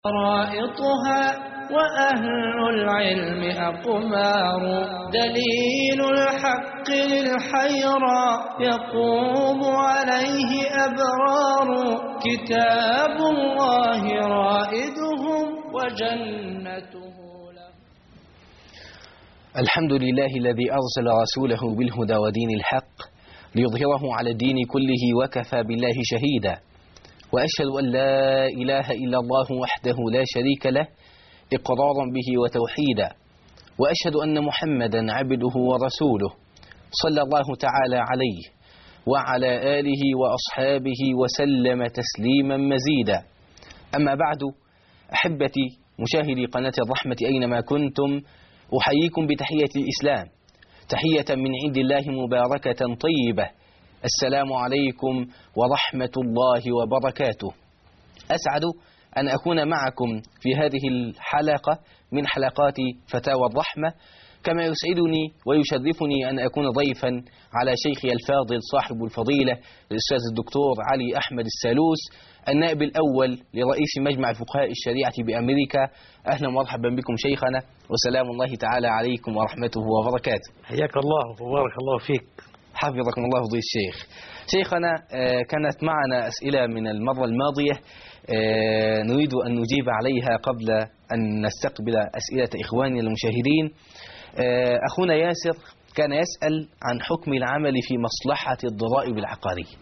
رائطها وأهل العلم أقمار، دليل الحق للحيرى يقوم عليه أبرار، كتاب الله رائدهم وجنته له. الحمد لله الذي أرسل رسوله بالهدى ودين الحق ليظهره على الدين كله وكفى بالله شهيدا، وأشهد أن لا إله إلا الله وحده لا شريك له إقرارا به وتوحيدا، وأشهد أن محمدا عبده ورسوله صلى الله تعالى عليه وعلى آله وأصحابه وسلم تسليما مزيدا. أما بعد، أحبتي مشاهدي قناة الرحمة أينما كنتم، أحييكم بتحية الإسلام، تحية من عند الله مباركة طيبة. السلام عليكم ورحمة الله وبركاته. أسعد أن أكون معكم في هذه الحلقة من حلقات فتاوى الرحمة، كما يسعدني ويشرفني أن أكون ضيفا على شيخي الفاضل صاحب الفضيلة الأستاذ الدكتور علي أحمد السالوس، النائب الأول لرئيس مجمع فقهاء الشريعة بأمريكا. أهلا ومرحبا بكم شيخنا، وسلام الله تعالى عليكم ورحمته وبركاته. حياك الله وبارك الله فيك. حفظكم الله فضيلة الشيخ. شيخنا، كانت معنا أسئلة من المرة الماضية نريد أن نجيب عليها قبل أن نستقبل أسئلة إخواننا المشاهدين. أخونا ياسر كان يسأل عن حكم العمل في مصلحة الضرائب العقارية.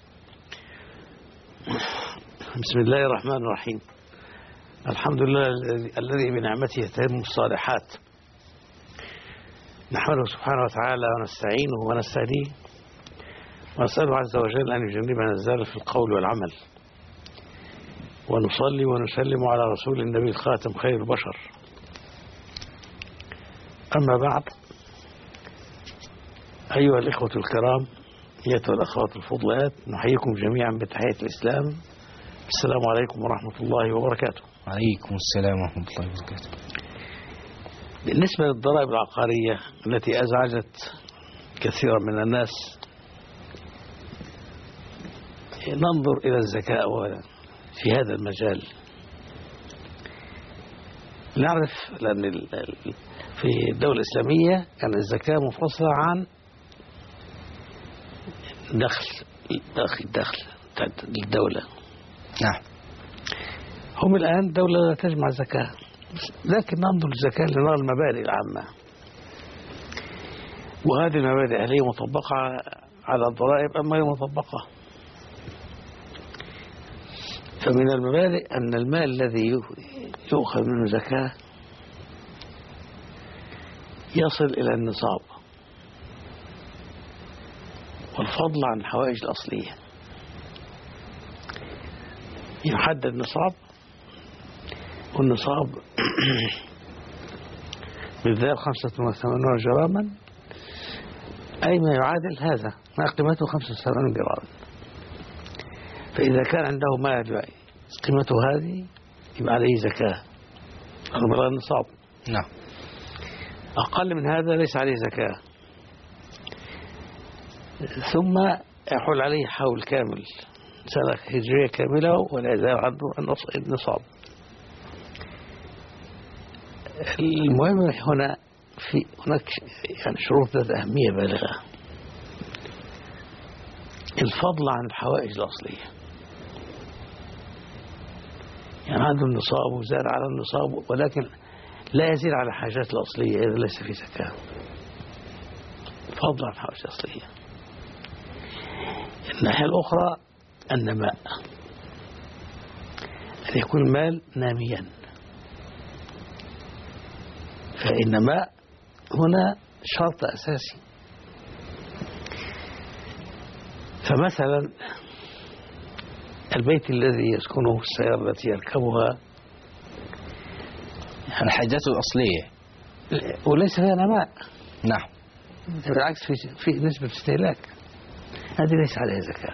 بسم الله الرحمن الرحيم. الحمد لله الذي بنعمته تتم الصالحات، نحمده سبحانه وتعالى ونستعينه ونستهديه، ونسأله عز وجل أن يجنبنا الزلل في القول والعمل، ونصلي ونسلم على رسول النبي الخاتم خير البشر. أما بعد، أيها الإخوة الكرام، أيها الأخوات الفضلات، نحييكم جميعا بتحية الإسلام. السلام عليكم ورحمة الله وبركاته. عليكم السلام ورحمة الله وبركاته. بالنسبة للضرائب العقارية التي أزعجت كثيرا من الناس، ننظر إلى الذكاء في هذا المجال. نعرف لأن في الدولة الإسلامية كان الزكاة منفصلة عن دخل الدولة. نعم. هم الآن دولة لا تجمع زكاة، لكن ننظر الزكاة لنرى المبادئ العامة، وهذه المبادئ هل هي مطبقة على الضرائب أم غير مطبقة؟ فمن المبادئ أن المال الذي يؤخذ منه زكاة يصل إلى النصاب، والفضل عن الحوائج الأصلية. يحدد نصاب، والنصاب بالذات 85 جراما، أي ما يعادل هذا، ما قيمته 85 جراما. فإذا كان عنده مال قيمته هذه يبقى عليه زكاة رغم النصاب. نعم. أقل من هذا ليس عليه زكاة. ثم يحول عليه حول كامل، سنة هجرية كاملة، ولا يزال عنده النصاب. المهم هنا هناك يعني شروط ذات أهمية بالغة. الفضل عن الحوائج الأصلية، يعني عنده النصاب وزاد على النصاب، ولكن لا يزيد على الحاجات الأصلية إذا ليس في زكاة. فضل عن الحوائج الأصلية. الناحية الأخرى النماء، أن يكون المال ناميا. فالنماء هنا شرط أساسي. فمثلا البيت الذي يسكنه، السيارة التي يركبها، الحاجات الأصلية وليس فيها نماء. نعم. بالعكس في نسبة استهلاك، هذه ليس عليها زكاة.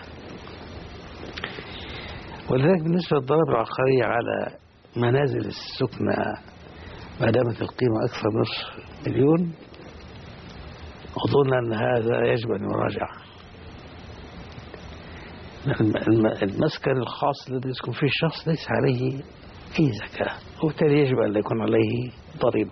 ولذلك بالنسبة للضرائب العقارية على منازل السكنى ما دامت القيمة أكثر من نصف مليون، أظن أن هذا يجب أن يراجع. المسكن الخاص الذي يسكن فيه الشخص ليس عليه أي زكاة، وبالتالي يجب أن لا يكون عليه ضريبة.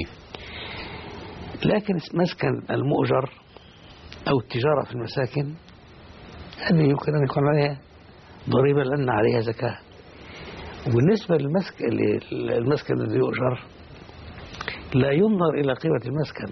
لكن مسكن المؤجر أو التجارة في المساكن هذه يمكن أن يكون عليها ضريبة لأن عليها زكاة. وبالنسبة للمسكن الذي يؤجر لا ينظر إلى قيمة المسكن،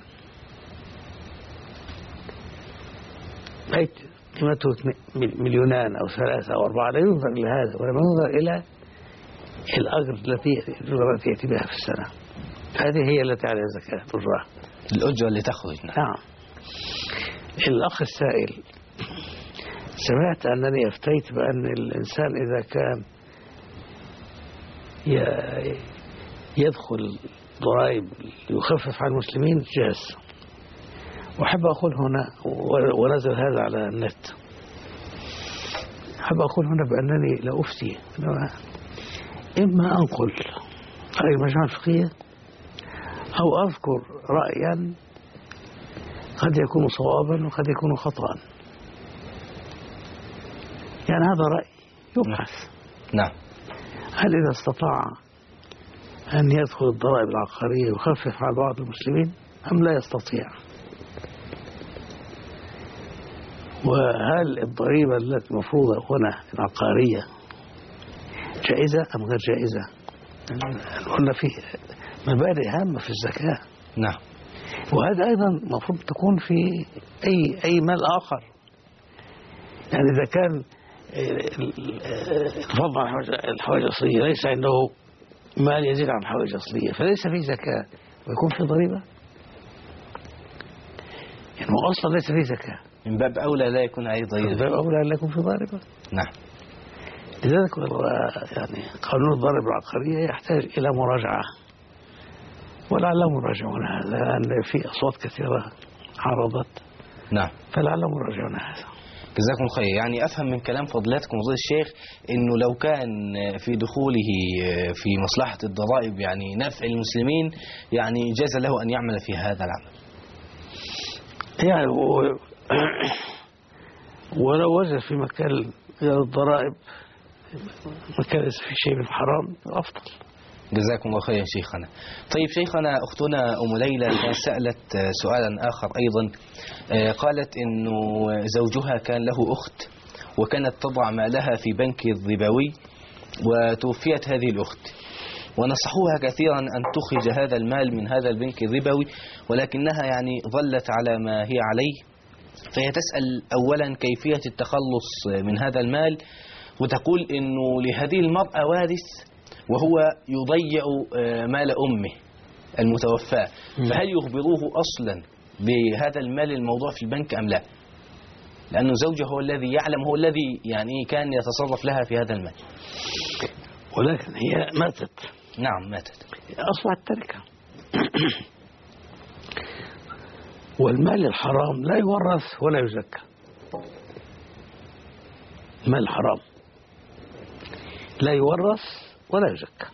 أي قيمته 2 أو 3 أو 4، لا ينظر إلى هذا، ولا ينظر إلى الأجر التي يأتي بها في السنة. هذه هي التي عليها زكاة تجرى، الأجرة اللي تخرج. نعم. الأخ السائل، سمعت أنني أفتيت بأن الإنسان إذا كان يدخل ضرائب يخفف عن المسلمين جاز. وأحب أقول هنا، ونزل هذا على النت، أحب أقول هنا بأنني لا أفتي، إما أنقل رأي المجموعة الفقهية أو أذكر رأيا قد يكون صوابا وقد يكون خطأ. يعني هذا رأي يبحث. نعم. هل إذا استطاع أن يدخل الضرائب العقارية ويخفف على بعض المسلمين أم لا يستطيع؟ وهل الضريبة التي مفروضة هنا العقارية جائزة أم غير جائزة؟ قلنا فيه مبادئ هامة في الزكاة. نعم. وهذا أيضا مفروض تكون في أي مال آخر. يعني إذا كان الفضل عن الحوائج الأصلية ليس عنده مال يزيد عن الحوائج الأصلية فليس فيه زكاة ويكون فيه ضريبة، يعني هو أصلا ليس فيه زكاة، من باب أولى لا يكون عليه ضريبة، من باب أولى لا يكون فيه ضريبة. نعم. لذلك يعني قانون الضرائب العقارية يحتاج إلى مراجعة، ولعلهم يراجعون هذا، لأن في أصوات كثيرة عرضت. نعم. فلعلهم يراجعون هذا. جزاكم خير. يعني أفهم من كلام فضلاتكم فضيلة الشيخ إنه لو كان في دخوله في مصلحة الضرائب يعني نفع المسلمين يعني جاز له أن يعمل في هذا العمل. يعني ولو وجد في مكان الضرائب مكان ليس في شيء من حرام أفضل. جزاكم الله خير يا شيخنا. طيب شيخنا، أختنا أم ليلى سألت سؤالا آخر أيضا. قالت إنه زوجها كان له أخت وكانت تضع مالها في بنك الربوي وتوفيت هذه الأخت، ونصحوها كثيرا أن تخرج هذا المال من هذا البنك الربوي، ولكنها يعني ظلت على ما هي عليه. فهي تسأل أولا كيفية التخلص من هذا المال، وتقول إنه لهذه المرأة وارث وهو يضيع مال أمه المتوفاة، فهل يخبروه أصلا بهذا المال الموضوع في البنك أم لا؟ لأنه زوجه هو الذي يعلم، هو الذي يعني كان يتصرف لها في هذا المال. ولكن هي ماتت. نعم ماتت، أصبحت تركة. والمال الحرام لا يورث ولا يزكى. المال الحرام لا يورث ولا يزكى،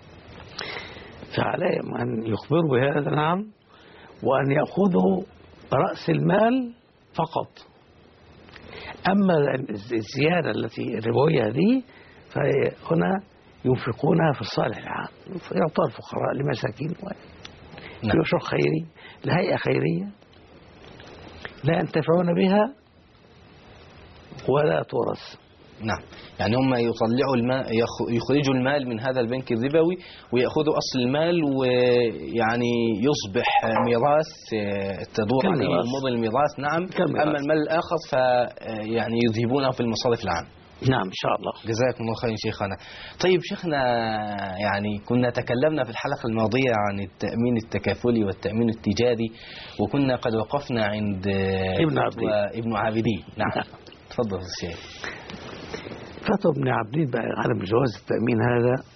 فعليهم أن يخبروا بهذا. نعم. وأن يأخذوا رأس المال فقط. أما الزيادة التي الربوية هذه فهنا ينفقونها في الصالح العام، يعطى الفقراء لمساكين لمشروع خيري لهيئة خيرية لا ينتفعون بها ولا تورث. نعم. يعني هم يطلعوا المال، يخرجوا المال من هذا البنك الربوي ويأخذوا أصل المال، ويعني يصبح ميراث تدور عليه أمور الميراث. نعم. أما المال الآخر فيعني يذهبونه في المصارف العام. نعم إن شاء الله. جزاكم الله خير شيخنا. طيب شيخنا، يعني كنا تكلمنا في الحلقة الماضية عن التأمين التكافلي والتأمين التجاري، وكنا قد وقفنا عند ابن عابدين. نعم. تفضل الشيخ. فتوى ابن عابدين بعدم جواز التأمين هذا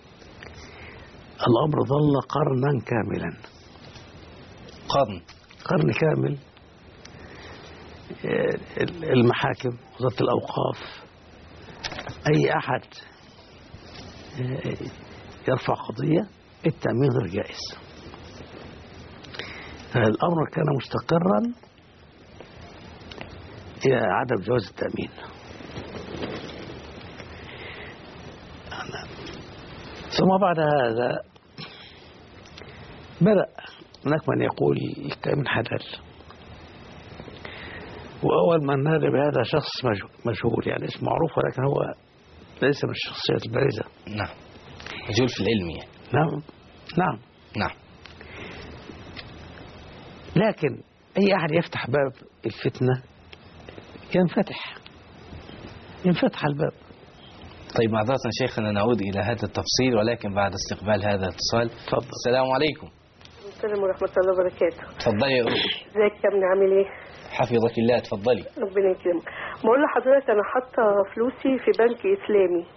الأمر ظل قرنا كاملا. قرن كامل. المحاكم، وزارة الأوقاف، أي أحد يرفع قضية التأمين غير جائز. الأمر كان مستقرا إلى عدم جواز التأمين. ثم بعد هذا بدأ هناك من يقول التأمين حلال، وأول من نادى بهذا شخص مجهول، يعني اسم معروف ولكن هو ليس من الشخصيات البارزة. نعم، مجهول في العلم يعني. نعم نعم نعم. لكن أي أحد يفتح باب الفتنة ينفتح الباب. طيب معذرة شيخنا نعود إلى هذا التفصيل ولكن بعد استقبال هذا الاتصال. تفضل. السلام عليكم. السلام ورحمة الله وبركاته. تفضلي يا أختي. ازيك يا ابني، عامل ايه؟ حفظك الله، تفضلي. ربنا يكرمك. بقول لحضرتك أنا حاطة فلوسي في بنك إسلامي،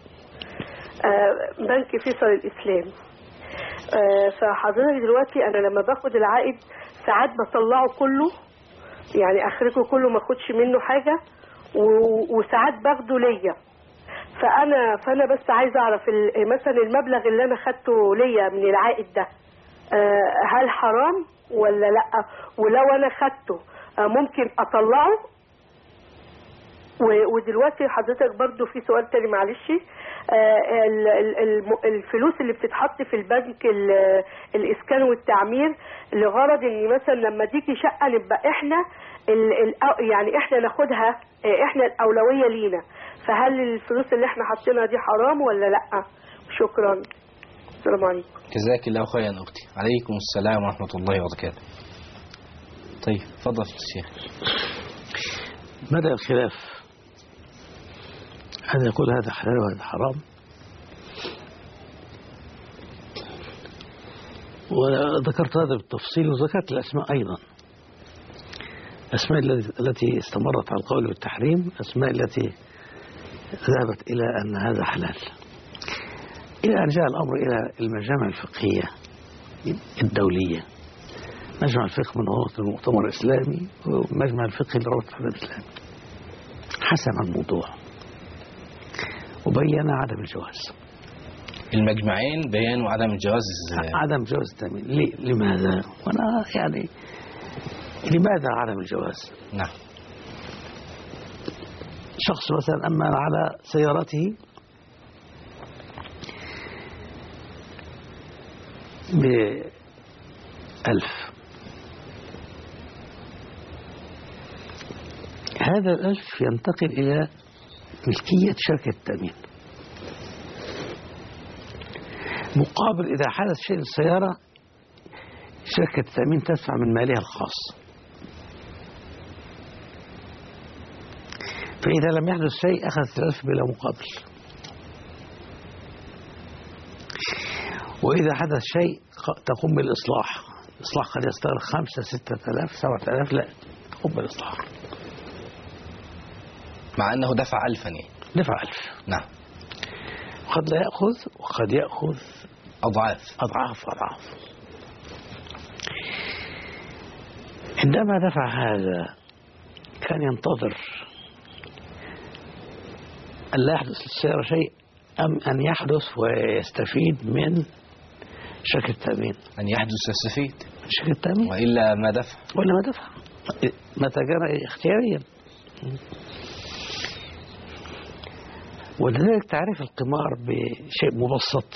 بنك فيصل الإسلامي. فحضرتك دلوقتي أنا لما باخد العائد ساعات بطلعه كله، يعني أخرجه كله ما أخدش منه حاجة، وساعات باخده ليا. فأنا بس عايزة أعرف مثلا المبلغ اللي أنا خدته ليا من العائد ده هل حرام ولا لأ؟ ولو أنا خدته ممكن أطلعه؟ ودلوقتي حضرتك برضو في سؤال تاني معلش، الفلوس اللي بتتحط في البنك الإسكان والتعمير لغرض إن مثلا لما تيجي شقة نبقى إحنا يعني إحنا ناخدها، إحنا الأولوية لينا، فهل الفلوس اللي إحنا حاطينها دي حرام ولا لأ؟ شكرا. السلام عليكم. جزاك الله خيرا أختي. عليكم السلام ورحمة الله وبركاته. طيب تفضل الشيخ. بدأ الخلاف، هذا يقول هذا حلال وهذا حرام، وذكرت هذا بالتفصيل وذكرت الأسماء أيضا، الأسماء التي استمرت على القول بالتحريم، الأسماء التي ذهبت إلى أن هذا حلال، إلى أن جاء الأمر إلى المجامع الفقهية الدولية، مجمع الفقه من روابط المؤتمر الإسلامي ومجمع الفقه لروابط الحديث الإسلامي، حسم الموضوع وبين عدم الجواز. المجمعين بيانوا عدم الجواز. عدم جواز التأمين. لماذا؟ وأنا يعني لماذا عدم الجواز؟ نعم. شخص مثلا أمن على سيارته ب1000، هذا 1000 ينتقل إلى ملكية شركة التأمين، مقابل إذا حدث شيء للسيارة شركة التأمين تدفع من مالها الخاص، فإذا لم يحدث شيء أخذت 1000 بلا مقابل، وإذا حدث شيء تقوم بالإصلاح. الإصلاح قد يستغرق 5 6,000 7,000، لا تقوم بالإصلاح، مع أنه دفع 1000 يعني. دفع 1000. نعم. قد لا يأخذ وقد يأخذ أضعاف. عندما دفع هذا كان ينتظر أن لا يحدث للسيارة شيء أم أن يحدث ويستفيد من شركة التأمين؟ أن يحدث يستفيد من شركة التأمين، وإلا ما دفع. متى كان اختياريا. ولذلك تعريف القمار بشيء مبسط،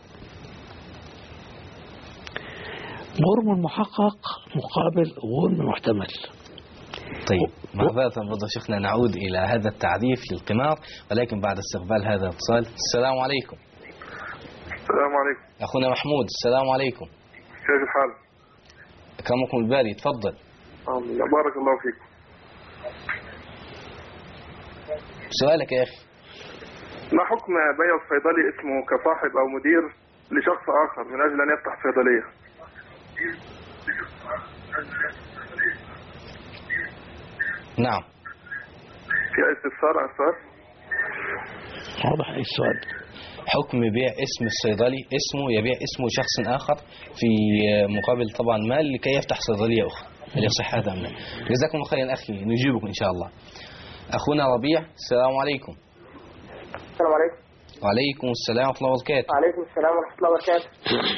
غرم محقق مقابل غرم محتمل. طيب معذرة فضل شيخنا نعود إلى هذا التعريف للقمار ولكن بعد استقبال هذا الاتصال. السلام عليكم. السلام عليكم. أخونا محمود، السلام عليكم. كيف الحال؟ أكرمكم الباري، تفضل. بارك الله فيكم. سؤالك يا أخي. ما حكم بيع الصيدلي اسمه كصاحب أو مدير لشخص آخر من أجل أن يفتح صيدلية؟ نعم. في استفسار عن السؤال؟ واضح أي السؤال. حكم بيع اسم الصيدلي، اسمه يبيع اسمه شخص آخر في مقابل طبعا مال لكي يفتح صيدلية أخرى، هل يصح هذا أم لا؟ جزاكم الله خيرا أخي، نجيبكم إن شاء الله. أخونا ربيع، السلام عليكم. السلام عليكم. وعليكم السلام ورحمة الله وبركاته. وعليكم السلام ورحمة الله وبركاته.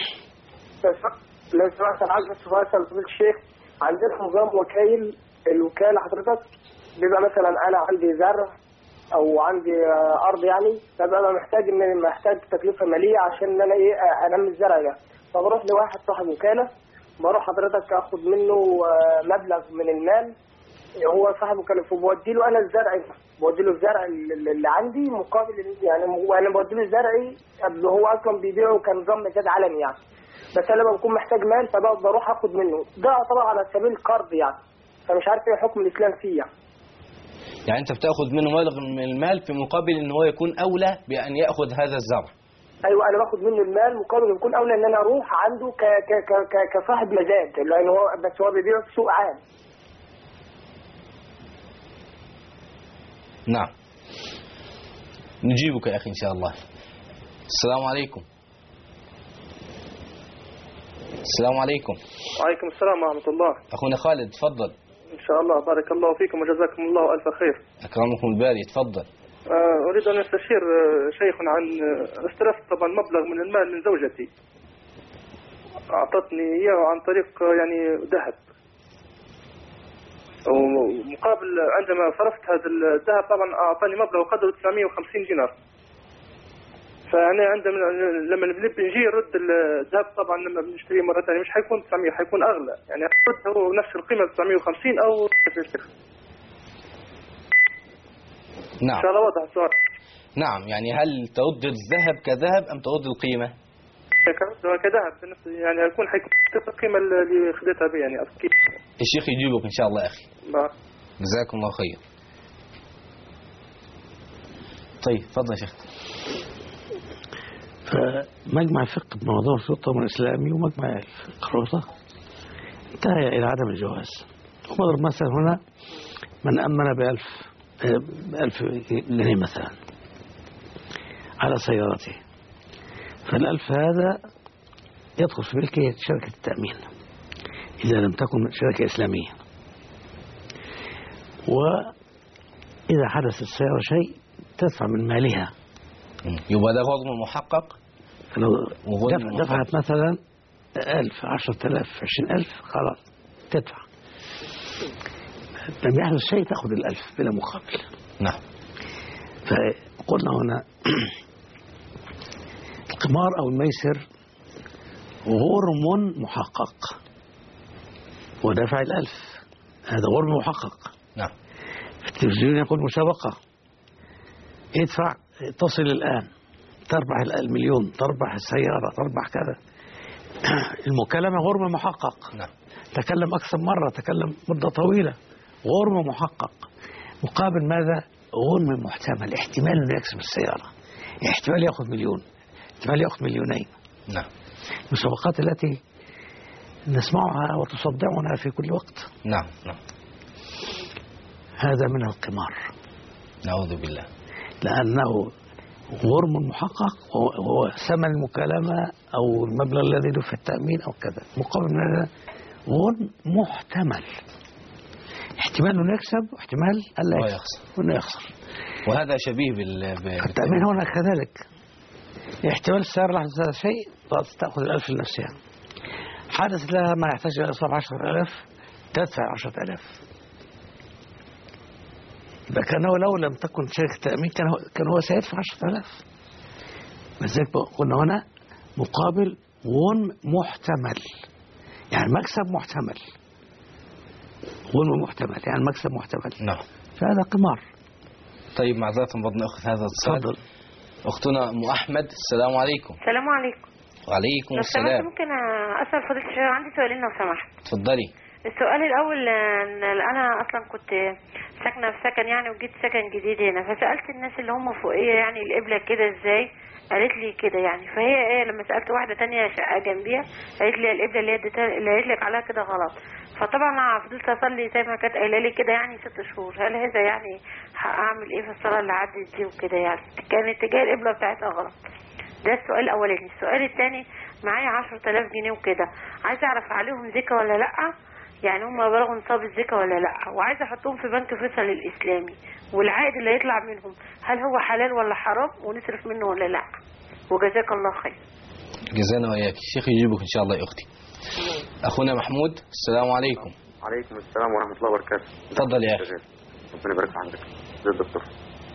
لو سمحت أنا عايز بس أسأل فضيلة الشيخ، عندنا نظام وكالة حضرتك بيبقى مثلا أنا عندي زرع او عندي ارض يعني، فببقى محتاج تكلفه ماليه عشان ان انا انمي الزرع ده. فبروح لواحد صاحب وكاله، بروح حضرتك اخد منه مبلغ من المال، هو صاحب وكاله، فبودي له انا الزرع، بودي له الزرع اللي عندي مقابل يعني، وانا بودي له زرعي هو اصلا بيبيعه كنظام مزاد عالمي يعني، بس انا بكون محتاج مال فبروح اخد منه. ده طبعا على سبيل القرض يعني، فمش عارف ايه حكم الاسلام فيه يعني أنت بتأخذ منه مبلغ من المال في مقابل أن هو يكون أولى بأن يأخذ هذا الزرع. ايوه، انا باخد منه المال مقابل يكون اولى ان انا اروح عنده كصاحب مزاد، لان هو بس هو بيبيعه في سوق عام. نعم، نجيبك يا أخي إن شاء الله. السلام عليكم. السلام عليكم. وعليكم السلام ورحمة الله. أخونا خالد تفضل. إن شاء الله، بارك الله فيكم وجزاكم الله ألف خير. أكرمكم الباري، تفضل. أريد أن أستشير شيخنا عن استلفت طبعا مبلغ من المال من زوجتي، أعطتني إياه عن طريق يعني ذهب، ومقابل عندما صرفت هذا الذهب طبعا أعطاني مبلغ قدره 950 دينار. فأنا عندما لما بنجي نرد الذهب طبعا لما بنشتريه مرة ثانية مش حيكون 900، حيكون أغلى، يعني أرده نفس القيمة 950 أو نعم. إن شاء الله واضح السؤال. نعم، يعني هل ترد الذهب كذهب أم ترد القيمة؟ كذهب يعني يكون حيكون القيمة اللي خدتها بي يعني أكيد. الشيخ يجيبك إن شاء الله أخي. جزاكم الله خير. طيب تفضل يا شيخ. فمجمع الفقه بموضوع السلطة الإسلامي ومجمع القروضة انتهى إلى عدم الجواز. ومضرب مثلا هنا من أمن بألف جنيه مثلا على سيارته، فالألف هذا يدخل في ملكية شركة التأمين إذا لم تكن شركة إسلامية. وإذا حدث السيارة شيء تدفع من مالها. يبقى ده غرم محقق. لو دفعت مثلا 1000 10,000 20,000 خلاص تدفع. لما يحدث شيء تأخذ 1000 بلا مقابل. نعم. فقلنا هنا القمار أو الميسر غرم محقق ودفع 1000 هذا غرم محقق. نعم. في التلفزيون يقول مسابقة، ادفع تصل الآن تربح المليون، تربح السيارة، تربح كذا. المكالمة غرم محقق. نعم. تكلم أكثر مرة، تكلم مدة طويلة، غرم محقق. مقابل ماذا؟ غرم محتمل، احتمال أنه يكسب السيارة، احتمال يأخذ مليون، احتمال يأخذ مليونين. نعم. المسابقات التي نسمعها وتصدعنا في كل وقت. نعم. نعم. هذا من القمار. نعوذ بالله. لأنه غرم محقق وهو ثمن المكالمة أو المبلغ الذي له في التأمين أو كذا، مقابل هذا غرم محتمل، احتمال أنه يكسب واحتمال ألا يكسب وأنه يخسر. وهذا شبيه التأمين هنا كذلك، احتمال السيارة لحظة شيء تأخذ 1000 لنفسها، حدث لها ما يحتاج إلى إصابة 10,000 تدفع 10,000. إذا كان لو لم تكن شركة تأمين كان هو سيدفع 10,000. لذلك قلنا هنا مقابل غنم محتمل، يعني مكسب محتمل، غنم محتمل يعني مكسب محتمل. نعم. فهذا قمار. طيب معذرة بدنا نأخذ هذا الاتصال. تفضل. أختنا أم أحمد، السلام عليكم. السلام عليكم. وعليكم السلام. ممكن أسأل فضيلة الشيخ؟ عندي سؤالين لو سمحت. تفضلي. السؤال الأول، أنا أصلا كنت ساكنة في سكن يعني، وجيت سكن جديد هنا، فسألت الناس اللي هم فوقية يعني القبلة كده إزاي، قالت لي كده يعني. فهي إيه، لما سألت واحدة تانية شقة جنبيها قالت لي القبلة اللي قالت لك عليها كده غلط. فطبعا أنا فضلت أصلي زي ما كانت قايلة لي كده يعني 6 شهور. هل هذا يعني هعمل إيه في الصلاة اللي عدت دي وكده يعني؟ كان اتجاه القبلة بتاعتها غلط. ده السؤال الأولاني. السؤال الثاني، معايا 10,000 جنيه وكده، عايزة أعرف عليهم زكاة ولا لأ، يعني هم بلغوا نصاب الزكاة ولا لا، وعايزة احطهم في بنك فيصل الاسلامي، والعائد اللي هيطلع منهم هل هو حلال ولا حرام، ونصرف منه ولا لا؟ وجزاك الله خير. جزانا وإياك. الشيخ يجيبك إن شاء الله يا أختي. أخونا محمود، السلام عليكم. وعليكم السلام ورحمة الله وبركاته. تفضل يا أخي. ربنا يبارك في عندك. ازي الدكتور؟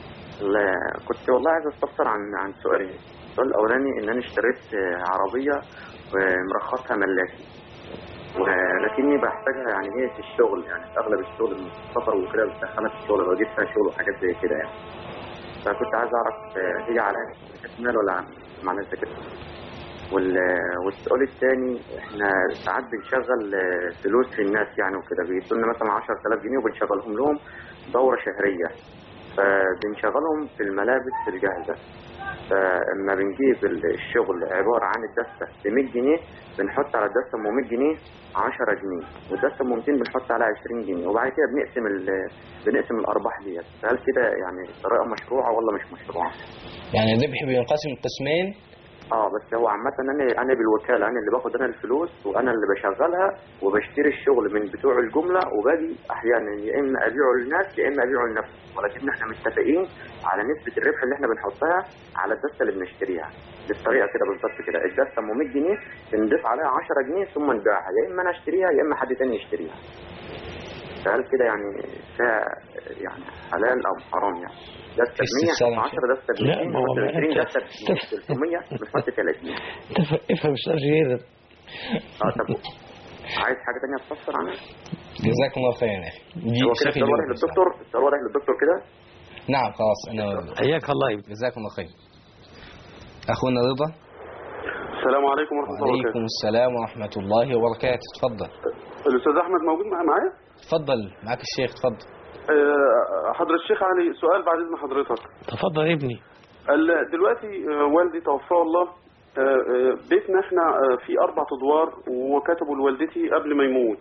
كنت والله عايز استفسر عن سؤالين. السؤال الاولاني ان انا اشتريت عربيه ومرخصها ملاكي، ولكني بحتاجها يعني هي في الشغل، يعني في اغلب الشغل من السفر وكده بتدخلها في الشغل، بجيب فيها شغل وحاجات زي كده يعني. فكنت عايز اعرف هي على شركه مال ولا معناها كده. والسؤال الثاني، احنا ساعات بنشغل فلوس في الناس يعني وكده، بيدوا لنا مثلا 10000 جنيه وبنشغلهم لهم دوره شهريه، فبنشغلهم في الملابس الجاهزه. فلما بنجيب الشغل عباره عن الدسته ب 100 جنيه، بنحط على الدسته ام 100 جنيه 10 جنيه، والدسته ام 200 بنحط عليها 20 جنيه، وبعد كده بنقسم الارباح ديت. هل كده يعني طريقه مشروعه ولا مش مشروعه؟ يعني الربح بينقسم قسمين. بس هو عامة انا بالوكالة، انا اللي باخد انا الفلوس وانا اللي بشغلها وبشتري الشغل من بتوع الجملة، وباجي احيانا يا اما ابيعه للناس يا اما ابيعه لنفسي، ولكن احنا متفقين على نسبة الربح اللي احنا بنحطها على الدستة اللي بنشتريها بالطريقة كده بالظبط كده. الدستة ام 100 جنيه بنضيف عليها 10 جنيه ثم نبيعها، يا اما انا اشتريها يا اما حد تاني يشتريها. فهل كده يعني فيها يعني حلال او حرام يعني؟ دستة ب 100 10 دستة ب 200 دستة ب 300 بنحط 30. افهم السؤال جيدا. طب عايز حاجة تانية تفسر عنها؟ جزاكم الله خير يا اخي. هو كده السؤال واضح للدكتور؟ السؤال واضح للدكتور كده؟ نعم خلاص انا حياك الله. جزاكم الله خير. اخونا رضا. السلام عليكم ورحمة الله وبركاته. وعليكم السلام ورحمة الله وبركاته. تفضل. الأستاذ أحمد موجود معايا؟ تفضل معك الشيخ. تفضل. حضرة الشيخ علي سؤال بعد إذن حضرتك. تفضل ابني. دلوقتي والدي توفاه الله، بيتنا احنا في 4 أدوار وكتبوا لوالدتي قبل ما يموت.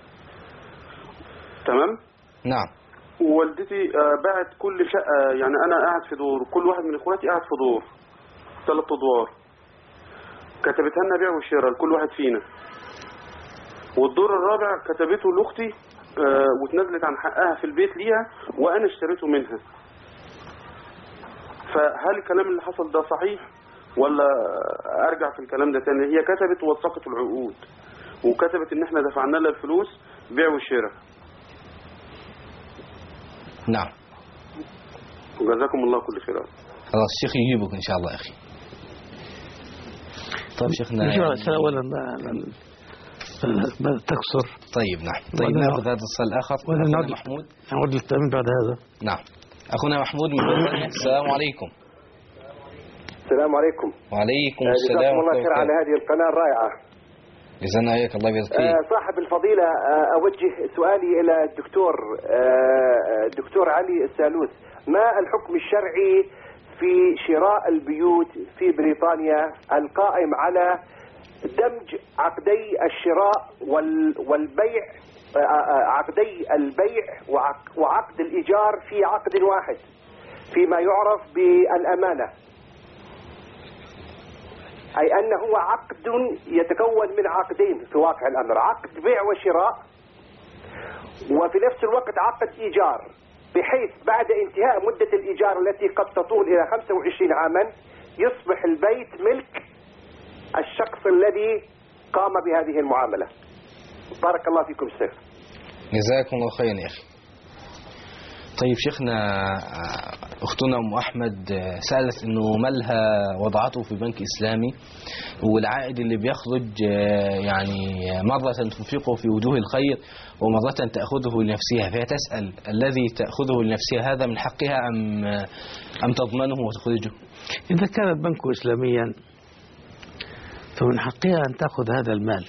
تمام؟ نعم. ووالدتي باعت كل شقة، يعني أنا قاعد في دور وكل واحد من إخواتي قاعد في دور، 3 أدوار. كتبتها لنا بيع وشراء لكل واحد فينا. والدور الرابع كتبته لأختي واتنزلت عن حقها في البيت ليها وأنا اشتريته منها. فهل الكلام اللي حصل ده صحيح ولا أرجع في الكلام ده تاني؟ هي كتبت ووثقت العقود وكتبت إن احنا دفعنا لها الفلوس بيع وشراء. نعم. وجزاكم الله كل خير. خلاص الشيخ يجيبك إن شاء الله يا أخي. طيب شيخنا أولا ما تكسر. طيب نعم. طيب ناخذ هذا السؤال الآخر. أخونا محمود. نعود للتأمين بعد هذا. نعم. أخونا محمود من بريطانيا. السلام عليكم. السلام عليكم. وعليكم السلام. جزاكم الله خير على هذه القناة الرائعة. جزانا عليك الله يبارك فيك. صاحب الفضيلة، أوجه سؤالي إلى الدكتور علي السالوس. ما الحكم الشرعي في شراء البيوت في بريطانيا القائم على دمج عقدي الشراء والبيع، عقدي البيع وعقد الإيجار في عقد واحد فيما يعرف بالأمانة، أي أنه عقد يتكون من عقدين في واقع الأمر، عقد بيع وشراء وفي نفس الوقت عقد إيجار، بحيث بعد انتهاء مدة الإيجار التي قد تطول إلى 25 عاما يصبح البيت ملك الشخص الذي قام بهذه المعاملة. بارك الله فيكم شيخ. جزاكم الله خيرا يا أخي. طيب شيخنا، أختنا أم أحمد سألت إنه مالها وضعته في بنك إسلامي والعائد اللي بيخرج يعني مرة تنفقه في وجوه الخير ومرة تأخذه لنفسها، فهي تسأل الذي تأخذه لنفسها هذا من حقها أم تضمنه وتخرجه؟ إذا كان البنك إسلاميا فمن حقها أن تأخذ هذا المال،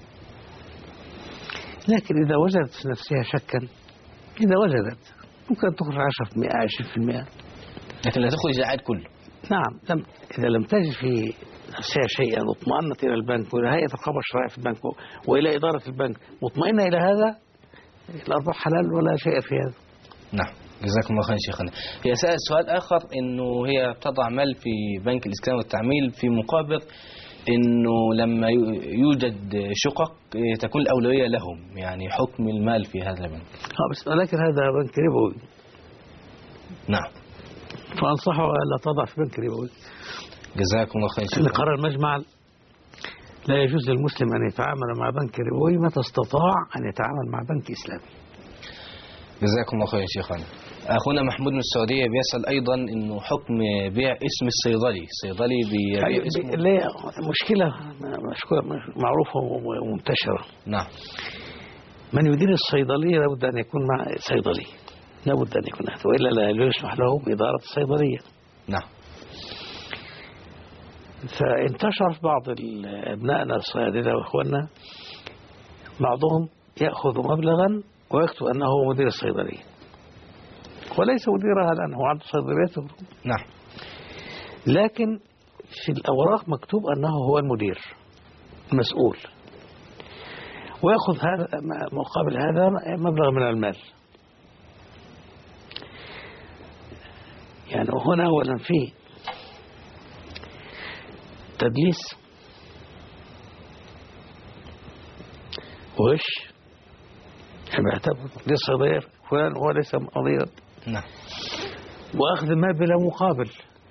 لكن إذا وجدت في نفسها شكا، إذا وجدت ممكن تخرج 10% 20%، لكن لا تخرج العائد كله. نعم. إذا لم تجد في نفسها شيئا واطمأنت إلى البنك وإلى هيئة الرقابة الشرعية في البنك وإلى إدارة البنك مطمئنة إلى هذا، الأرباح حلال ولا شيء في هذا. نعم. جزاكم الله خير شيخنا. هي سألت سؤال آخر، إنه هي بتضع مال في بنك الإسكان والتعميل في مقابل إنه لما يوجد شقق تكون الأولوية لهم، يعني حكم المال في هذا البنك. بس ولكن هذا بنك ربوي. نعم. فأنصحه ألا تضع في بنك ربوي. جزاكم الله خير شيخنا. قرار المجمع لا يجوز للمسلم أن يتعامل مع بنك ربوي متى استطاع أن يتعامل مع بنك إسلامي. جزاكم الله خير شيخنا. أخونا محمود من السعودية بيسأل أيضا إنه حكم بيع اسم الصيدلي بيبيع اسمه. اللي هي مشكلة معروفة ومنتشرة. نعم. من يدير الصيدلية لابد أن يكون مع صيدلي، لابد أن يكون هذا، وإلا لا يسمح له بإدارة الصيدلية. نعم. فانتشر بعض أبنائنا الصيادلة وإخواننا بعضهم يأخذ مبلغا ويكتب أنه هو مدير الصيدلية وليس مديرها لأنه عنده صيدليته. نعم. لكن في الأوراق مكتوب أنه هو المدير المسؤول، ويأخذ هذا مقابل هذا مبلغ من المال. يعني هنا أولا فيه تدليس وغش، يعني يعتبر للصغير فلان هو ليس مديرا. نعم. وأخذ المال بلا مقابل،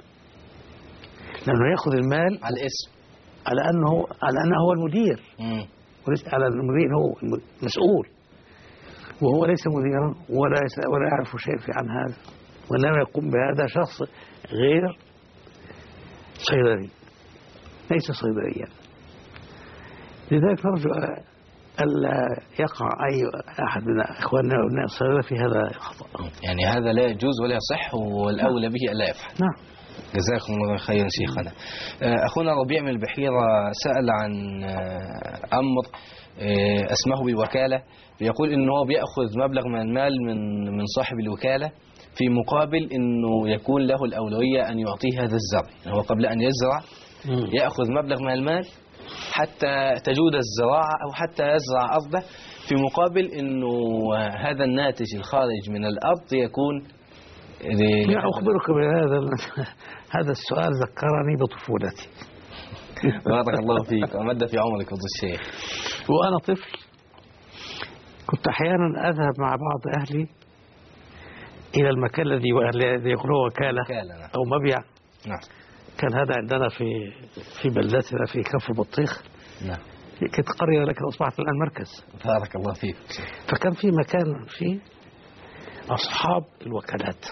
لأنه يأخذ المال على الاسم، على أنه هو المدير، وليس على المدير هو مسؤول، وهو ليس مديرا ولا يعرف شيء عن هذا، وإنما يقوم بهذا شخص غير صيدلي، ليس صيدليا. لذلك نرجو ألا يقع أي أحد من إخواننا وأبناء الصيدلة في هذا الخطأ. يعني هذا لا يجوز ولا يصح، والأولى به ألا يفعل. نعم. جزاكم الله خيرا شيخنا. أخونا ربيع من البحيرة سأل عن أمر اسمه بوكالة، بيقول إنه هو بيأخذ مبلغ من المال من صاحب الوكالة في مقابل إنه يكون له الأولوية أن يعطيه هذا الزرع. يعني هو قبل أن يزرع يأخذ مبلغ من المال حتى تجود الزراعة أو حتى يزرع أرضه، في مقابل إنه هذا الناتج الخارج من الأرض يكون. أخبرك هذا السؤال ذكرني بطفولتي. بارك الله فيك ومد في عمرك فضل الشيخ. وأنا طفل كنت أحيانا أذهب مع بعض أهلي إلى المكان الذي يقولون وكالة أو مبيع. نعم. كان هذا عندنا في بلدتنا في كفر بطيخ. نعم. كانت قرية لكن أصبحت الآن مركز. بارك الله فيك. فكان في مكان فيه أصحاب الوكالات.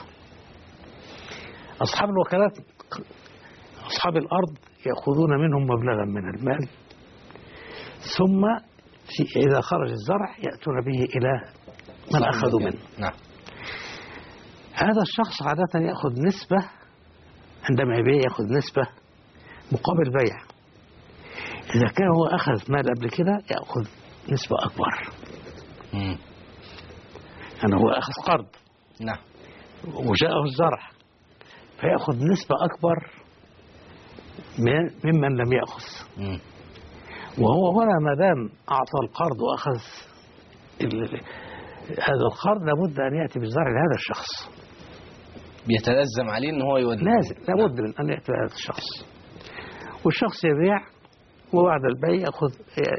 أصحاب الوكالات أصحاب الأرض يأخذون منهم مبلغا من المال، ثم إذا خرج الزرع يأتون به إلى من أخذوا منه. نعم. هذا الشخص عادة يأخذ نسبة، عندما يبيع يأخذ نسبة مقابل بيع. إذا كان هو أخذ مال قبل كده يأخذ نسبة أكبر. يعني هو أخذ قرض. نعم. وجاءه الزرع فيأخذ نسبة أكبر ممن لم يأخذ. وهو هنا ما دام أعطى القرض وأخذ هذا القرض لابد أن يأتي بالزرع لهذا الشخص. بيتلزم عليه أنه هو يودي. لازم لابد من أن يأتي هذا الشخص، والشخص يبيع وبعد البيع يأخذ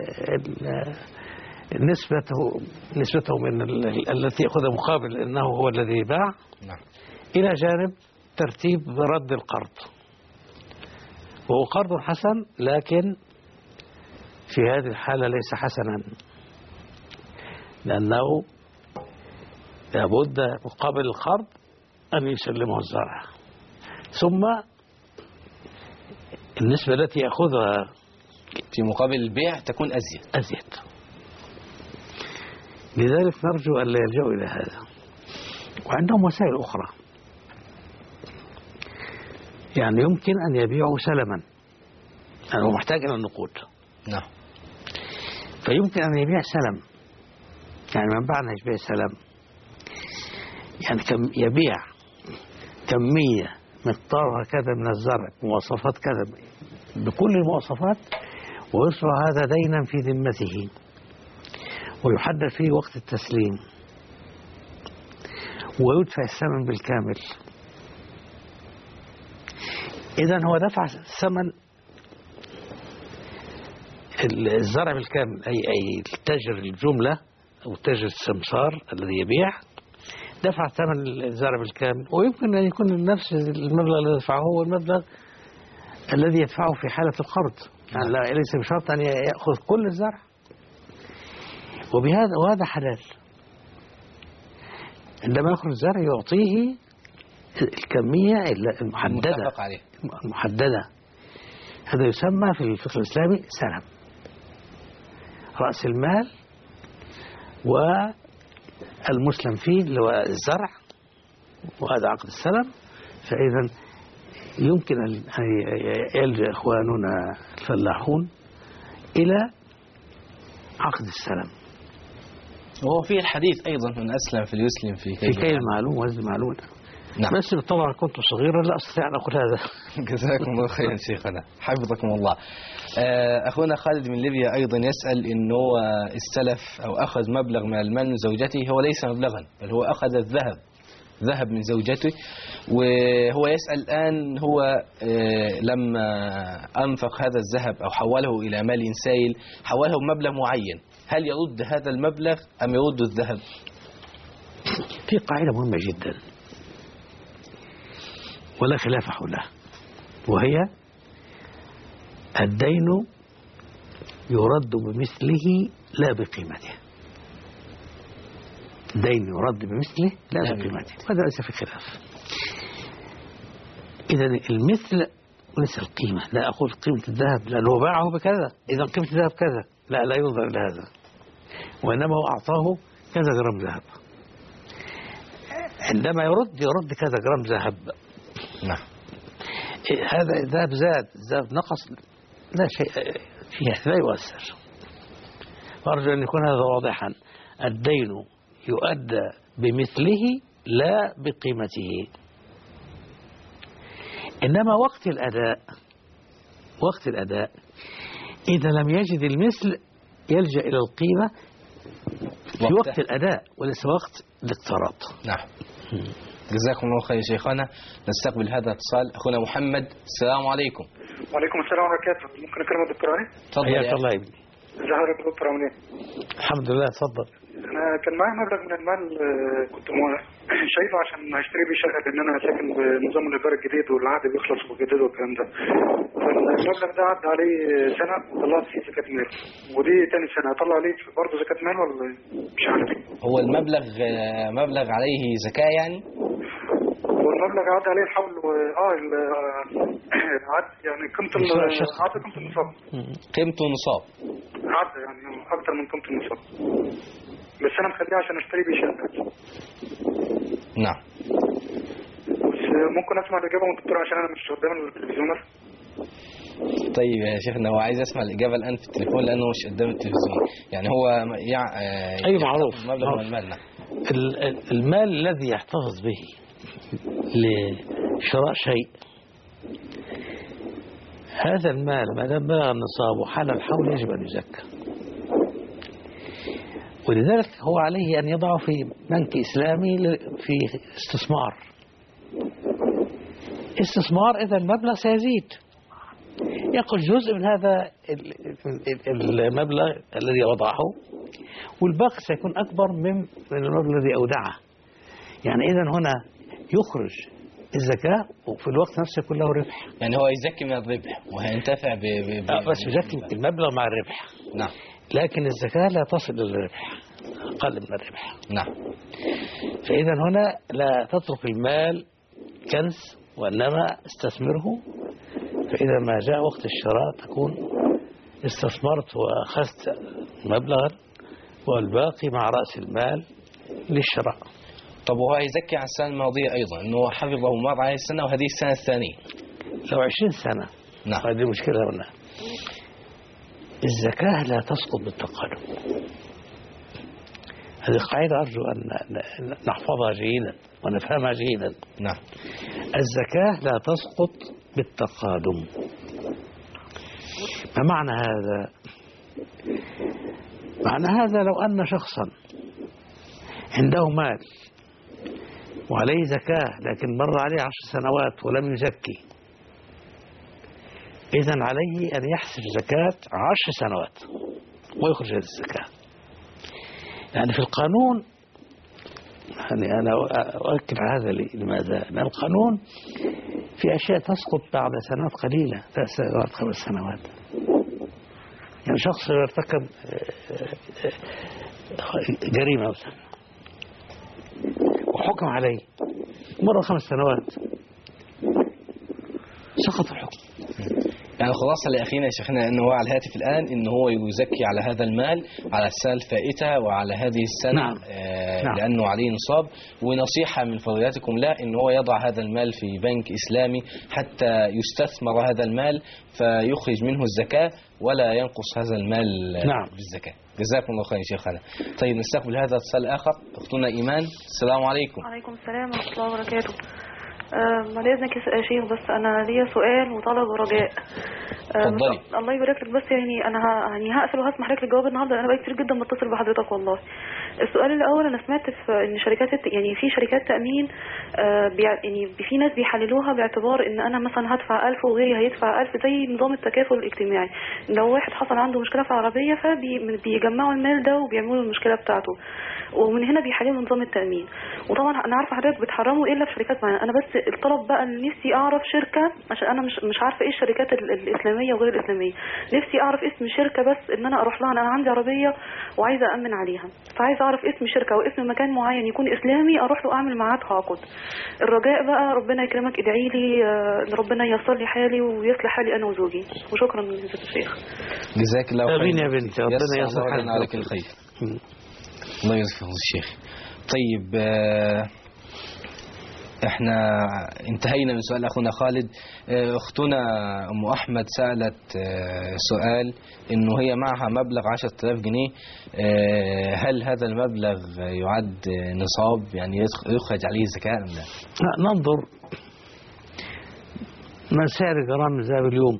نسبته من التي يأخذها مقابل أنه هو الذي باع. نعم. إلى جانب ترتيب رد القرض، وهو قرض حسن لكن في هذه الحالة ليس حسنا، لأنه لابد مقابل القرض أن يسلمه الزرع، ثم النسبة التي يأخذها في مقابل البيع تكون أزيد. لذلك نرجو أن لا يلجأوا إلى هذا. وعندهم وسائل أخرى، يعني يمكن أن يبيعوا سلما، يعني هو محتاج إلى النقود. نعم. فيمكن أن يبيع سلم، يعني من معنى يبيع سلم يعني يبيع كمية مقدارها كذا من الزرع، مواصفات كذا بكل المواصفات، ويصبح هذا دينا في ذمته، ويحدد فيه وقت التسليم، ويدفع الثمن بالكامل. إذن هو دفع ثمن الزرع بالكامل، أي التاجر الجملة أو تاجر السمسار الذي يبيع دفع ثمن الزرع بالكامل، ويمكن أن يكون نفس المبلغ الذي دفعه هو المبلغ الذي يدفعه في حالة القرض، يعني ليس بشرط أن يأخذ كل الزرع. وهذا حلال. عندما يخرج الزرع يعطيه الكمية المحددة. هذا يسمى في الفقه الإسلامي سلم، رأس المال والمسلم فيه اللي هو الزرع، وهذا عقد السلم. فإذا يمكن أن يلجأ إخواننا الفلاحون إلى عقد السلم. وهو فيه الحديث أيضا من أسلم فليسلم في كيل معلوم وزن معلوم. نعم. بس طبعا كنت صغيرا لا أستطيع أن أقول هذا. جزاكم الله خيرا شيخنا، حفظكم الله. أخونا خالد من ليبيا أيضا يسأل إنه استلف أو أخذ مبلغ من المال من زوجته، هو ليس مبلغا بل هو أخذ ذهب من زوجته، وهو يسأل الآن هو لما أنفق هذا الذهب أو حوله إلى مال سائل حوله بمبلغ معين، هل يرد هذا المبلغ أم يرد الذهب؟ في قاعدة مهمة جدا ولا خلاف حولها، وهي الدين يرد بمثله لا بقيمته. الدين يرد بمثله لا بقيمته، هذا ليس في خلاف. إذا المثل وليس القيمة. لا أقول قيمة الذهب لأنه باعه بكذا إذا قيمة الذهب كذا، لا ينظر إلى هذا، وإنما هو أعطاه كذا جرام ذهب. عندما يرد كذا جرام ذهب. نعم. هذا الذهب زاد، الذهب نقص، لا شيء فيه، لا يؤثر. وأرجو أن يكون هذا واضحا. الدين يؤدى بمثله لا بقيمته، إنما وقت الأداء إذا لم يجد المثل يلجأ إلى القيمة في وقت الأداء وليس وقت الاقتراض. نعم. جزاكم الله خير شيخنا. نستقبل هذا الاتصال. أخونا محمد، السلام عليكم. وعليكم السلام ورحمة الله وبركاته. ممكن أكلم الدكتور علي؟ تفضل يا الله ابني. ازي حضرتك يا دكتور، عامل ايه؟ الحمد لله. اتفضل. أنا كان معايا مبلغ من المال كنت شايفه عشان هشتري بيه شقة، لأن أنا ساكن بنظام الإيجار الجديد والعقد بيخلص وبيجدد والكلام ده. فالمبلغ ده عدى عليه سنة وطلعت فيه زكاة مال، ودي تاني سنة هطلع عليه برضه زكاة مال ولا مش عارف؟ هو المبلغ مبلغ عليه زكاة يعني؟ والمبلغ عدى عليه الحول يعني قيمة النصاب. قيمته نصاب. عدى يعني أكتر من قيمة النصاب، بس أنا مخليه عشان أشتري بيه شقة. نعم. بس ممكن أسمع الإجابة من الدكتور عشان أنا مش قدام التلفزيون. طيب يا شيخنا، هو عايز أسمع الإجابة الآن في التليفون لأنه مش قدام التلفزيون. يعني هو أي معروف مبلغ من المال. نعم. المال الذي يحتفظ به لشراء شيء، هذا المال ما دام بلغ النصاب وحال الحول يجب أن يزكى، ولذلك هو عليه أن يضعه في بنك إسلامي في استثمار. إذا المبلغ سيزيد، يأخذ جزء من هذا المبلغ الذي وضعه، والباقي سيكون أكبر من المبلغ الذي أودعه. يعني إذا هنا يخرج الزكاة وفي الوقت نفسه يكون له ربح. يعني هو يزكي من الربح وهينتفع بس يزكي المبلغ مع الربح. نعم. لكن الزكاة لا تصل إلى الربح، أقل من الربح. نعم. فإذا هنا لا تترك المال كنز وإنما استثمره، فإذا ما جاء وقت الشراء تكون استثمرت وأخذت مبلغا والباقي مع رأس المال للشراء. طب وهو يزكي عن السنة الماضية أيضا أنه حفظه مر عليه السنة وهذه السنة الثانية؟ لو 20 سنة. نعم. هذه المشكلة هنا. الزكاة لا تسقط بالتقادم. هذه قاعدة أرجو أن نحفظها جيدا ونفهمها جيدا. نعم. الزكاة لا تسقط بالتقادم. ما معنى هذا؟ معنى هذا لو أن شخصا عنده مال وعليه زكاة لكن مر عليه 10 سنوات ولم يزكي، إذن عليه أن يحسب زكاة 10 سنوات ويخرج هذه الزكاة. يعني في القانون، يعني أنا أؤكد على هذا لماذا؟ لأن القانون في أشياء تسقط بعد سنوات قليلة، 3 سنوات 5 سنوات. يعني شخص يرتكب جريمة مثلا وحكم عليه مرة 5 سنوات سقط الحكم. يعني خلاصة لأخينا يا شيخنا أنه هو على الهاتف الآن أنه هو يزكي على هذا المال على السنة الفائتة وعلى هذه السنة. نعم. لأنه عليه نصاب. ونصيحة من فضيلتكم لا أنه هو يضع هذا المال في بنك إسلامي حتى يستثمر هذا المال فيخرج منه الزكاة ولا ينقص هذا المال نعم. بالزكاة. جزاكم الله خير يا شيخنا. طيب نستقبل هذا اتصال آخر. أختنا إيمان. السلام عليكم. وعليكم السلام ورحمة الله وبركاته. بعد إذنك يا شيخ بس أنا ليا سؤال وطلب ورجاء. اتفضلي. الله يبارك لك. بس يعني أنا هقفل وهسمح لك الجواب النهارده. أنا بقى كتير جدا بتصل بحضرتك والله. السؤال الأول أنا سمعت في إن يعني في شركات تأمين يعني في ناس بيحللوها باعتبار إن أنا مثلا هدفع 1000 وغيري هيدفع 1000 زي نظام التكافل الاجتماعي. لو واحد حصل عنده مشكلة في عربية فبيجمعوا المال ده وبيعملوا المشكلة بتاعته ومن هنا بيحللوا نظام التأمين. وطبعا أنا عارفة حضرتك بتحرموا إلا في شركات معينة. أنا بس الطلب بقى نفسي أعرف شركة عشان أنا مش عارفة إيه الشركات الإسلامية وغير الإسلامية. نفسي أعرف اسم شركة بس إن أنا أروح لها. أنا عندي عربية وعايزة أأمن عليها فعايزة أعرف اسم شركة واسم مكان معين يكون إسلامي أروح له أعمل معاه تعاقد. الرجاء بقى ربنا يكرمك ادعي لي إن ربنا ييسر لي حالي ويصلح حالي أنا وزوجي. وشكرا من جزاك الشيخ. جزاك الله خير. آمين يا بنتي. ربنا ييسر حالك الخير. الله يجزاك الشيخ. طيب احنا انتهينا من سؤال اخونا خالد. اختنا ام احمد سألت سؤال انه هي معها مبلغ 10,000 جنيه. هل هذا المبلغ يعد نصاب يعني يخرج عليه زكاة ام لا؟ لا ننظر من سعر جرام الذهب اليوم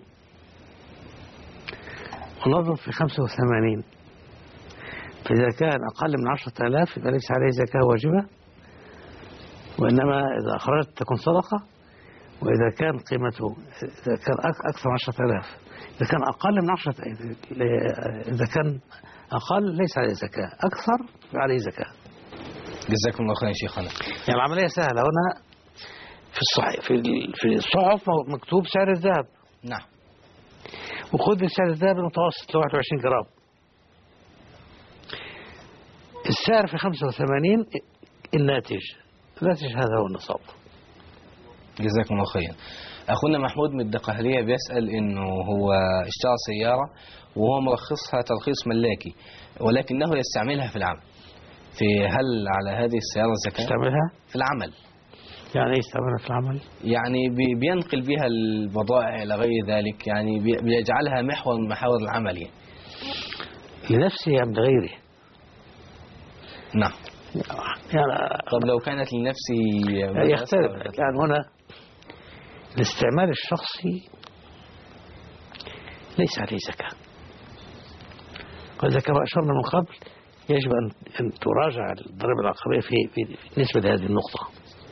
ونضرب في 85. فإذا كان أقل من 10,000 يبقى ليس عليه زكاة واجبة وإنما إذا أخرجت تكون صدقة. وإذا كان قيمته إذا كان أكثر من 10,000 إذا كان أقل من 10 إذا كان أقل ليس عليه زكاة أكثر عليه زكاة. جزاكم الله خير يا شيخنا. يعني العملية سهلة. وأنا في الصحف مكتوب سعر الذهب. نعم. وخذ سعر الذهب المتوسط 21 جرام. السعر في 85 الناتج هذا هو النصاب. جزاكم الله خير. أخونا محمود من الدقهلية بيسأل إنه هو اشترى سيارة وهو مرخصها ترخيص ملاكي ولكنه يستعملها في العمل. هل على هذه السيارة زكاة؟ يستعملها في العمل. يعني ايه يستعملها في العمل؟ يعني بينقل بها البضائع إلى غير ذلك. يعني بيجعلها محور من محاور العمل يعني. لنفسه أم لغيره؟ نعم. يعني طب لو كانت لنفسه يختلف. يعني هنا الاستعمال الشخصي ليس عليه زكاة. وإذا كما أشرنا من قبل يجب أن تراجع الضريبة العقارية في بالنسبة لهذه النقطة.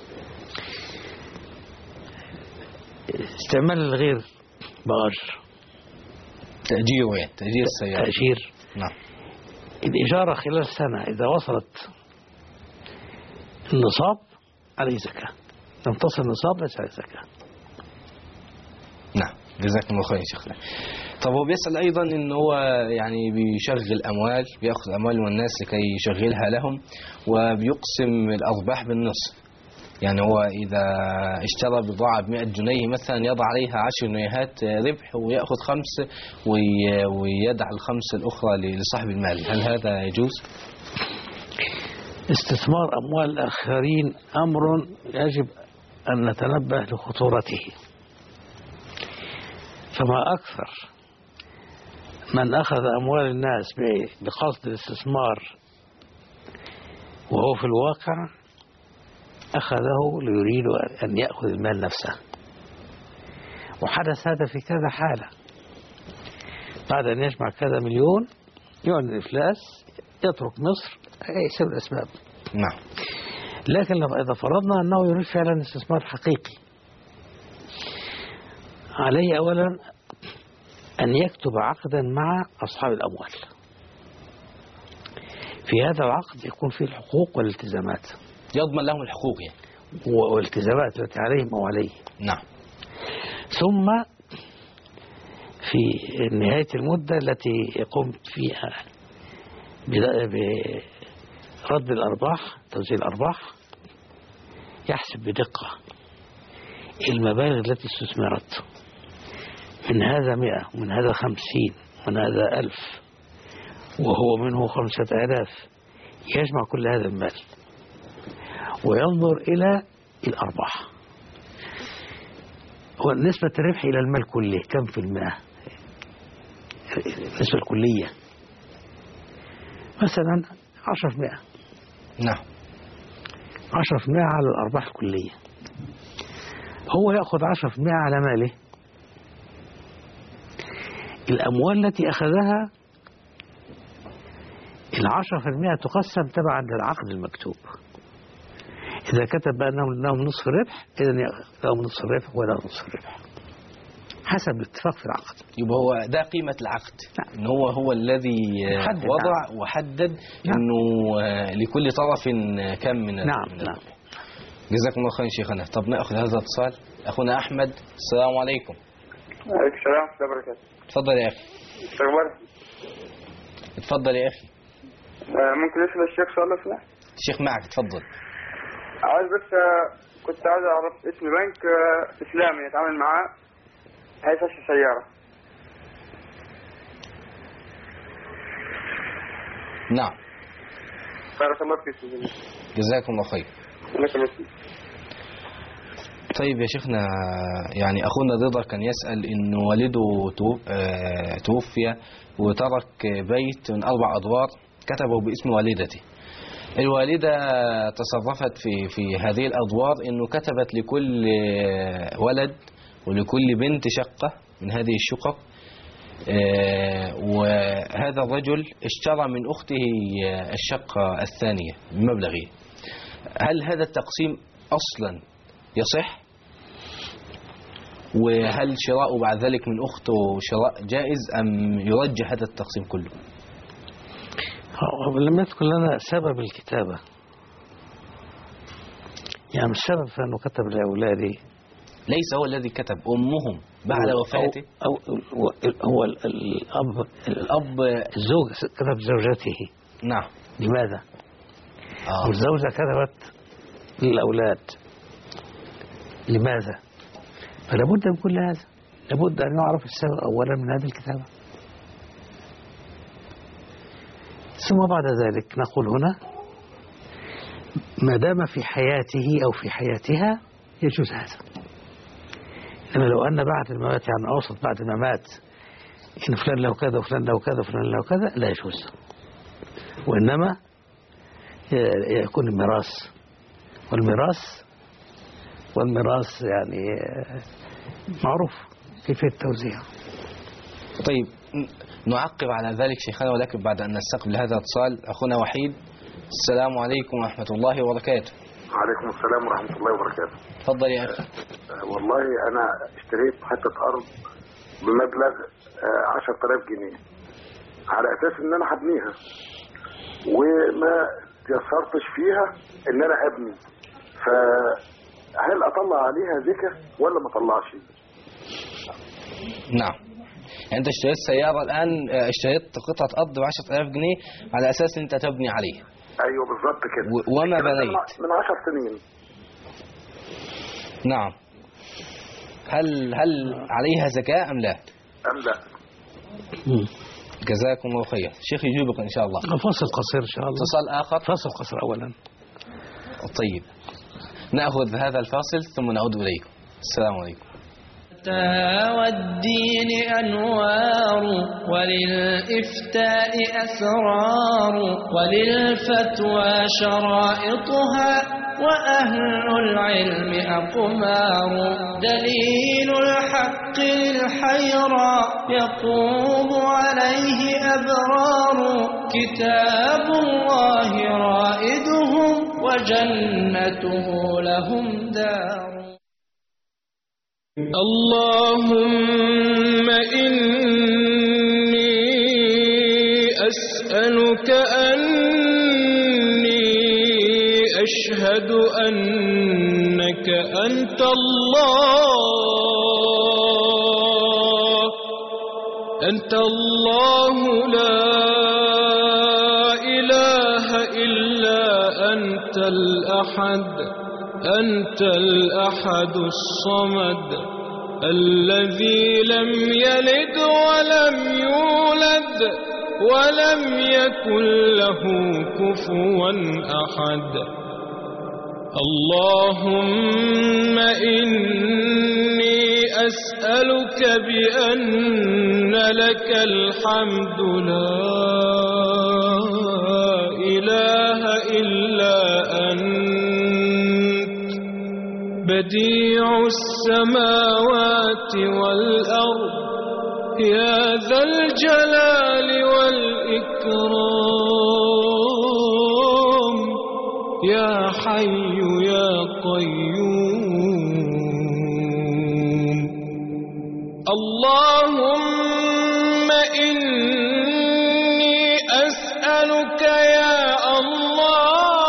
استعمال الغير بأجر. تأجير يعني تأجير السيارة. تأجير. نعم. الإجارة خلال سنة إذا وصلت النصاب عليه زكاة. لم تصل النصاب ليس عليه زكاة. نعم. جزاكم الله خير يا شيخنا. طب هو بيسأل أيضا إن هو يعني بيشغل أموال بيأخذ أموال من الناس لكي يشغلها لهم وبيقسم الأرباح بالنصف. يعني هو إذا اشترى بضاعة ب100 جنيه مثلا يضع عليها 10 جنيهات ربح ويأخذ 5 ويدع ال5 الأخرى لصاحب المال. هل هذا يجوز؟ استثمار أموال الآخرين أمر يجب أن نتنبه لخطورته. فما أكثر من أخذ أموال الناس بقصد الاستثمار وهو في الواقع أخذه ليريد أن يأخذ المال نفسه. وحدث هذا في كذا حالة. بعد أن يجمع كذا مليون يعلن الإفلاس يترك مصر يسبب الأسباب. نعم. لكن إذا فرضنا أنه يريد فعلا استثمار حقيقي عليه أولا أن يكتب عقدا مع أصحاب الأموال. في هذا العقد يكون فيه الحقوق والالتزامات. يضمن لهم الحقوق يعني. والالتزامات التي عليهم أو عليه. نعم. ثم في نهاية المدة التي يقوم فيها برد الأرباح توزيع الأرباح يحسب بدقة المبالغ التي استثمرت، من هذا 100 ومن هذا 50 ومن هذا 1000 وهو منه 5000، يجمع كل هذا المال وينظر إلى الأرباح ونسبة الربح إلى المال كله كم في المئة، النسبة الكلية مثلا 10%. نعم 10% على الأرباح الكلية، هو يأخذ 10% على ماله. الأموال التي أخذها 10% تقسم تبعا للعقد المكتوب. إذا كتب بأنهم نصف الربح إذن لهم نصف الربح ولا نصف الربح حسب الاتفاق في العقد. يبقى هو ده قيمة العقد. نعم. إن هو الذي وضع. نعم. وحدد. نعم. إنه لكل طرف كم من نعم. جزاكم الله خير شيخنا. طب نأخذ هذا الاتصال. أخونا أحمد، السلام عليكم. وعليكم السلام ورحمة الله وبركاته. تفضل يا أخي. تفضل يا أخي. ممكن أسأل الشيخ سؤال لو سمحت؟ الشيخ معك، تفضل. عايز بس كنت عايز أعرف اسم بنك إسلامي أتعامل معاه بحيث أشتري سيارة. نعم. بارك الله فيك. جزاكم الله خير. طيب يا شيخنا، يعني أخونا رضا كان يسأل إنه والده توفي وترك بيت من 4 أدوار كتبه باسم والدته. الوالدة تصرفت في هذه الأدوار إنه كتبت لكل ولد ولكل بنت شقة من هذه الشقق، وهذا الرجل اشترى من أخته الشقة الثانية بمبلغه. هل هذا التقسيم أصلا يصح؟ وهل شراءه بعد ذلك من أخته شراء جائز أم يرجح هذا التقسيم كله؟ لم يذكر لنا سبب الكتابة، يعني السبب في أنه كتب لأولاده ليس هو الذي كتب، أمهم بعد وفاته أو هو الأب الزوج كتب زوجته. نعم. لماذا؟ والزوجة كتبت للأولاد لماذا؟ فلا بد من كل هذا، لابد أن يعرف السبب أولا من هذه الكتابة، ثم بعد ذلك نقول هنا ما دام في حياته أو في حياتها يجوز هذا. إنما لو أن بعد الممات، يعني أوسط بعد ما مات، إن فلان له كذا وفلان له كذا وفلان له كذا، لا يجوز. وإنما يكون الميراث، والميراث يعني معروف كيف التوزيع. طيب نعقب على ذلك شيخنا، ولكن بعد أن نستقبل هذا الاتصال. أخونا وحيد، السلام عليكم ورحمة الله وبركاته. وعليكم السلام ورحمة الله وبركاته. تفضل يا أخي. والله أنا اشتريت حتة أرض بمبلغ 10,000 جنيه على أساس إن أنا هبنيها، وما تيسرتش فيها إن أنا أبني، فهل أطلع عليها زكاة ولا ما أطلعش؟ نعم. يعني أنت اشتريت سيارة الآن، اشتريت قطعة أرض ب10,000 جنيه على أساس أنت تبني عليها. أيوة بالضبط كده. وما بنيت من 10 سنين. نعم. هل عليها زكاة أم لا؟ أم لا. جزاكم الله خير. الشيخ يجيبك إن شاء الله. فاصل قصير إن شاء الله. اتصال آخر. فاصل قصير أولا. طيب نأخذ هذا الفاصل ثم نعود إليكم. السلام عليكم. والدين أنوار، وللإفتاء أسرار، وللفتوى شرائطها، وأهل العلم أقمار. دليل الحق للحيرى يقوم عليه أبرار، كتاب الله رائدهم وجنته لهم دار. اللهم إني أسألك أني أشهد أنك أنت الله لا إله إلا أنت الأحد أنت الأحد الصمد الذي لم يلد ولم يولد ولم يكن له كفوا أحد. اللهم إني أسألك بأن لك الحمد لا إله إلا أنت بديع السماوات والأرض يا ذا الجلال والإكرام يا حي يا قيوم. اللهم إني أسألك يا الله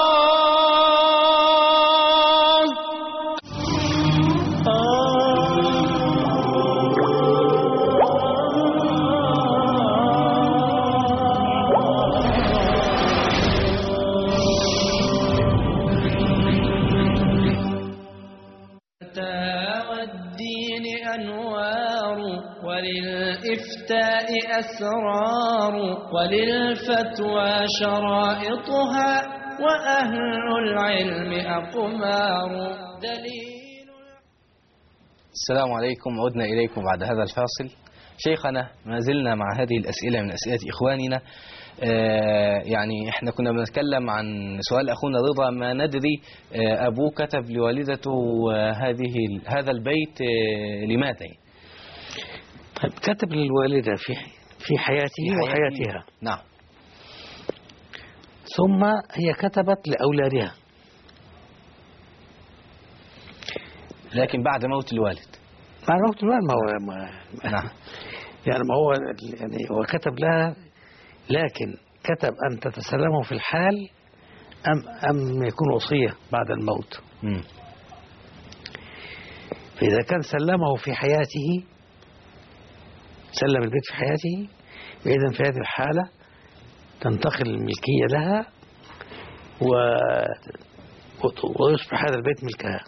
وللإفتاء أسرار وللفتوى شرائطها وأهل العلم أقمار. دليل. السلام عليكم، عدنا إليكم بعد هذا الفاصل. شيخنا، ما زلنا مع هذه الأسئلة من أسئلة إخواننا. يعني احنا كنا بنتكلم عن سؤال أخونا رضا، ما ندري أبوه كتب لوالدته هذا البيت لماذا؟ طيب، كتب للوالدة في حياته وحياتها. نعم. ثم هي كتبت لأولادها، لكن بعد موت الوالد. بعد موت الوالد نعم. يعني ما هو يعني هو كتب لها، لكن كتب أن تتسلمه في الحال أم يكون وصية بعد الموت. فإذا كان سلمه في حياته، سلم البيت في حياته، فإذا في هذه الحالة تنتقل الملكية لها ويصبح هذا البيت ملكها،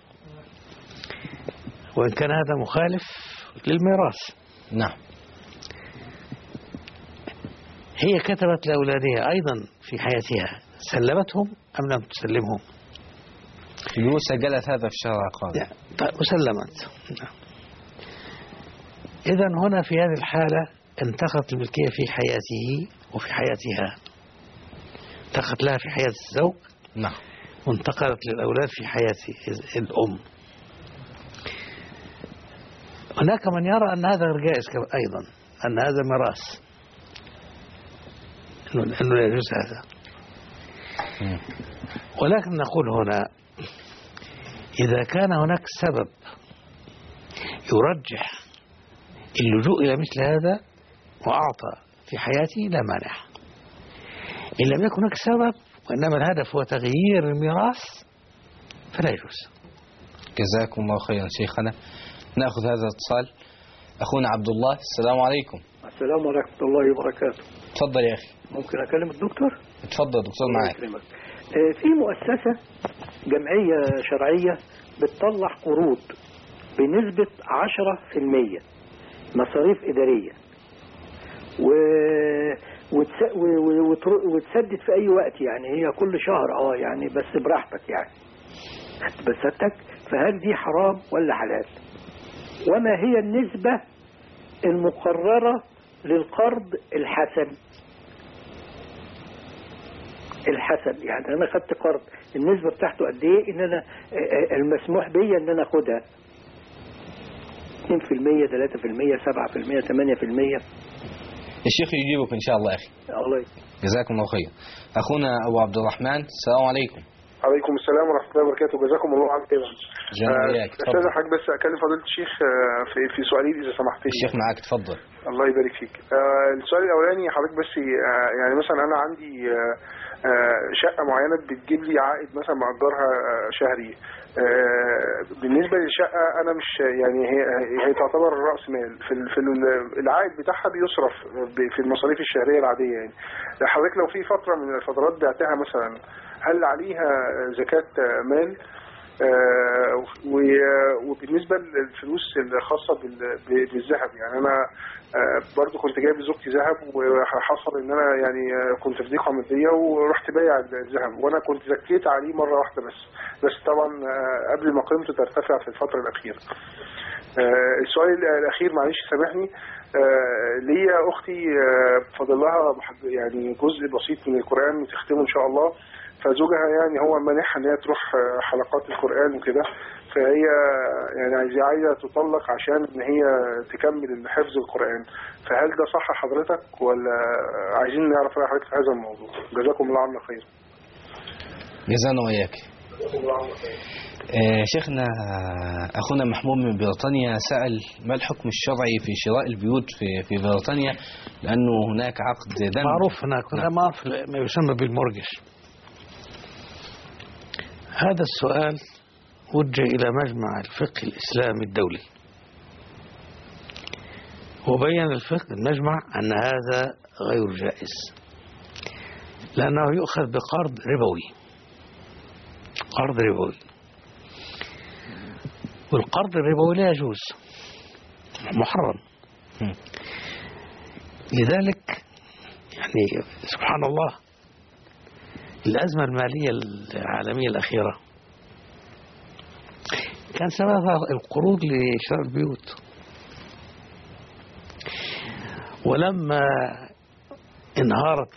وإن كان هذا مخالف للميراث. نعم. هي كتبت لأولادها أيضا في حياتها، سلمتهم أم لم تسلمهم؟ سجلت هذا في شهر عقاري. طيب، وسلمت. إذن هنا في هذه الحالة انتقلت الملكية في حياته وفي حياتها. انتقلت لها في حياة الزوج. نعم. وانتقلت للأولاد في حياة الأم. هناك من يرى أن هذا غير جائز أيضا، أن هذا ميراث، أنه لا يجوز هذا. ولكن نقول هنا إذا كان هناك سبب يرجح اللجوء إلى مثل هذا وأعطى في حياته لا مانع. إن لم يكن هناك سبب وإنما الهدف هو تغيير الميراث فلا يجوز. جزاكم الله خيرا شيخنا. نأخذ هذا الاتصال. أخونا عبد الله، السلام عليكم. السلام ورحمة الله وبركاته. تفضل يا أخي. ممكن أكلم الدكتور؟ تفضل دكتور معاك. في مؤسسة جمعية شرعية بتطلع قروض بنسبة 10% مصاريف إدارية وتسدد في أي وقت، يعني هي كل شهر يعني بس براحتك يعني بسدتك. فهل دي حرام ولا حلال؟ وما هي النسبة المقررة للقرض الحسن؟ يعني أنا خدت قرض، النسبة بتاعته قد إيه إن أنا المسموح بي إن أنا أخدها؟ 2%، 3%، 7%، 8%. الشيخ يجيبك إن شاء الله يا أخي. الله جزاكم الله خير. أخونا أبو عبد الرحمن، السلام عليكم. عليكم السلام ورحمة الله وبركاته. جزاكم الله عن خير. أستاذ حضرتك بس أكلم فضيلة الشيخ في سؤالين إذا سمحت لي. الشيخ معاك، تفضل. الله يبارك فيك. السؤال الأولاني حضرتك بس يعني مثلا أنا عندي شقة معينة بتجيب لي عائد مثلا مأجرها شهري. بالنسبة للشقة أنا مش يعني هي تعتبر رأس مال في العائد بتاعها بيصرف في المصاريف الشهرية العادية. يعني حضرتك لو في فترة من الفترات بعتها مثلا، هل عليها زكاة مال وبالنسبة للفلوس الخاصة بالذهب، يعني أنا برضو كنت جايب لزوجتي ذهب، وحصل إن أنا يعني كنت في ضيقة مادية ورحت بايع الذهب، وأنا كنت زكيت عليه مرة واحدة بس طبعا قبل ما قيمته ترتفع في الفترة الأخيرة. السؤال الأخير معلش سامحني، ليا أختي فاضل لها يعني جزء بسيط من القرآن تختمه إن شاء الله، فزوجها يعني هو مانعها ان هي تروح حلقات القرآن وكده، فهي يعني عايزة تطلق عشان ان هي تكمل حفظ القرآن، فهل ده صح حضرتك ولا عايزين نعرف رأي حضرتك في هذا الموضوع؟ جزاكم الله عنا خير. جزانا وإياك. شيخنا أخونا محمود من بريطانيا سأل ما الحكم الشرعي في شراء البيوت في بريطانيا، لأنه هناك عقد دم معروف هناك ما يسمى بالمورجج. هذا السؤال وجه إلى مجمع الفقه الإسلامي الدولي، وبين المجمع أن هذا غير جائز، لأنه يؤخذ بقرض ربوي، قرض ربوي، والقرض الربوي لا يجوز، محرم. لذلك يعني سبحان الله الأزمة المالية العالمية الأخيرة كان سببها القروض لشراء البيوت، ولما انهارت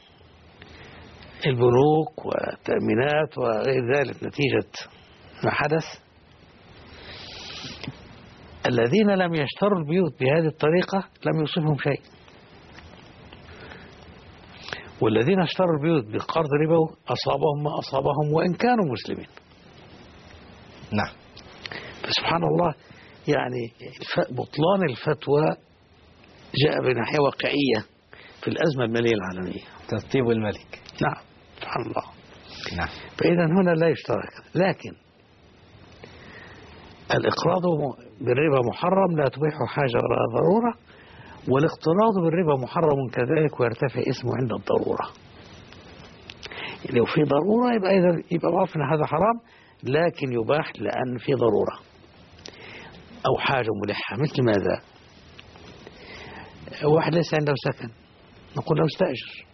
البنوك والتأمينات وغير ذلك نتيجة ما حدث، الذين لم يشتروا البيوت بهذه الطريقة لم يصيبهم شيء، والذين اشتروا البيوت بقرض ربوي أصابهم ما أصابهم وإن كانوا مسلمين. نعم. فسبحان الله يعني بطلان الفتوى جاء بناحية واقعية في الأزمة المالية العالمية. ترتيب الملك. نعم سبحان الله. نعم. فإذا هنا لا يشترك، لكن الإقراض بالربا محرم، لا تبيح حاجة ولا ضرورة، والاقتراض بالربا محرم كذلك ويرتفع اسمه عند الضرورة. يعني لو في ضرورة يبقى معروف ان هذا حرام، لكن يباح لأن في ضرورة أو حاجة ملحة. مثل ماذا؟ واحد ليس عنده سكن، نقول له استأجر،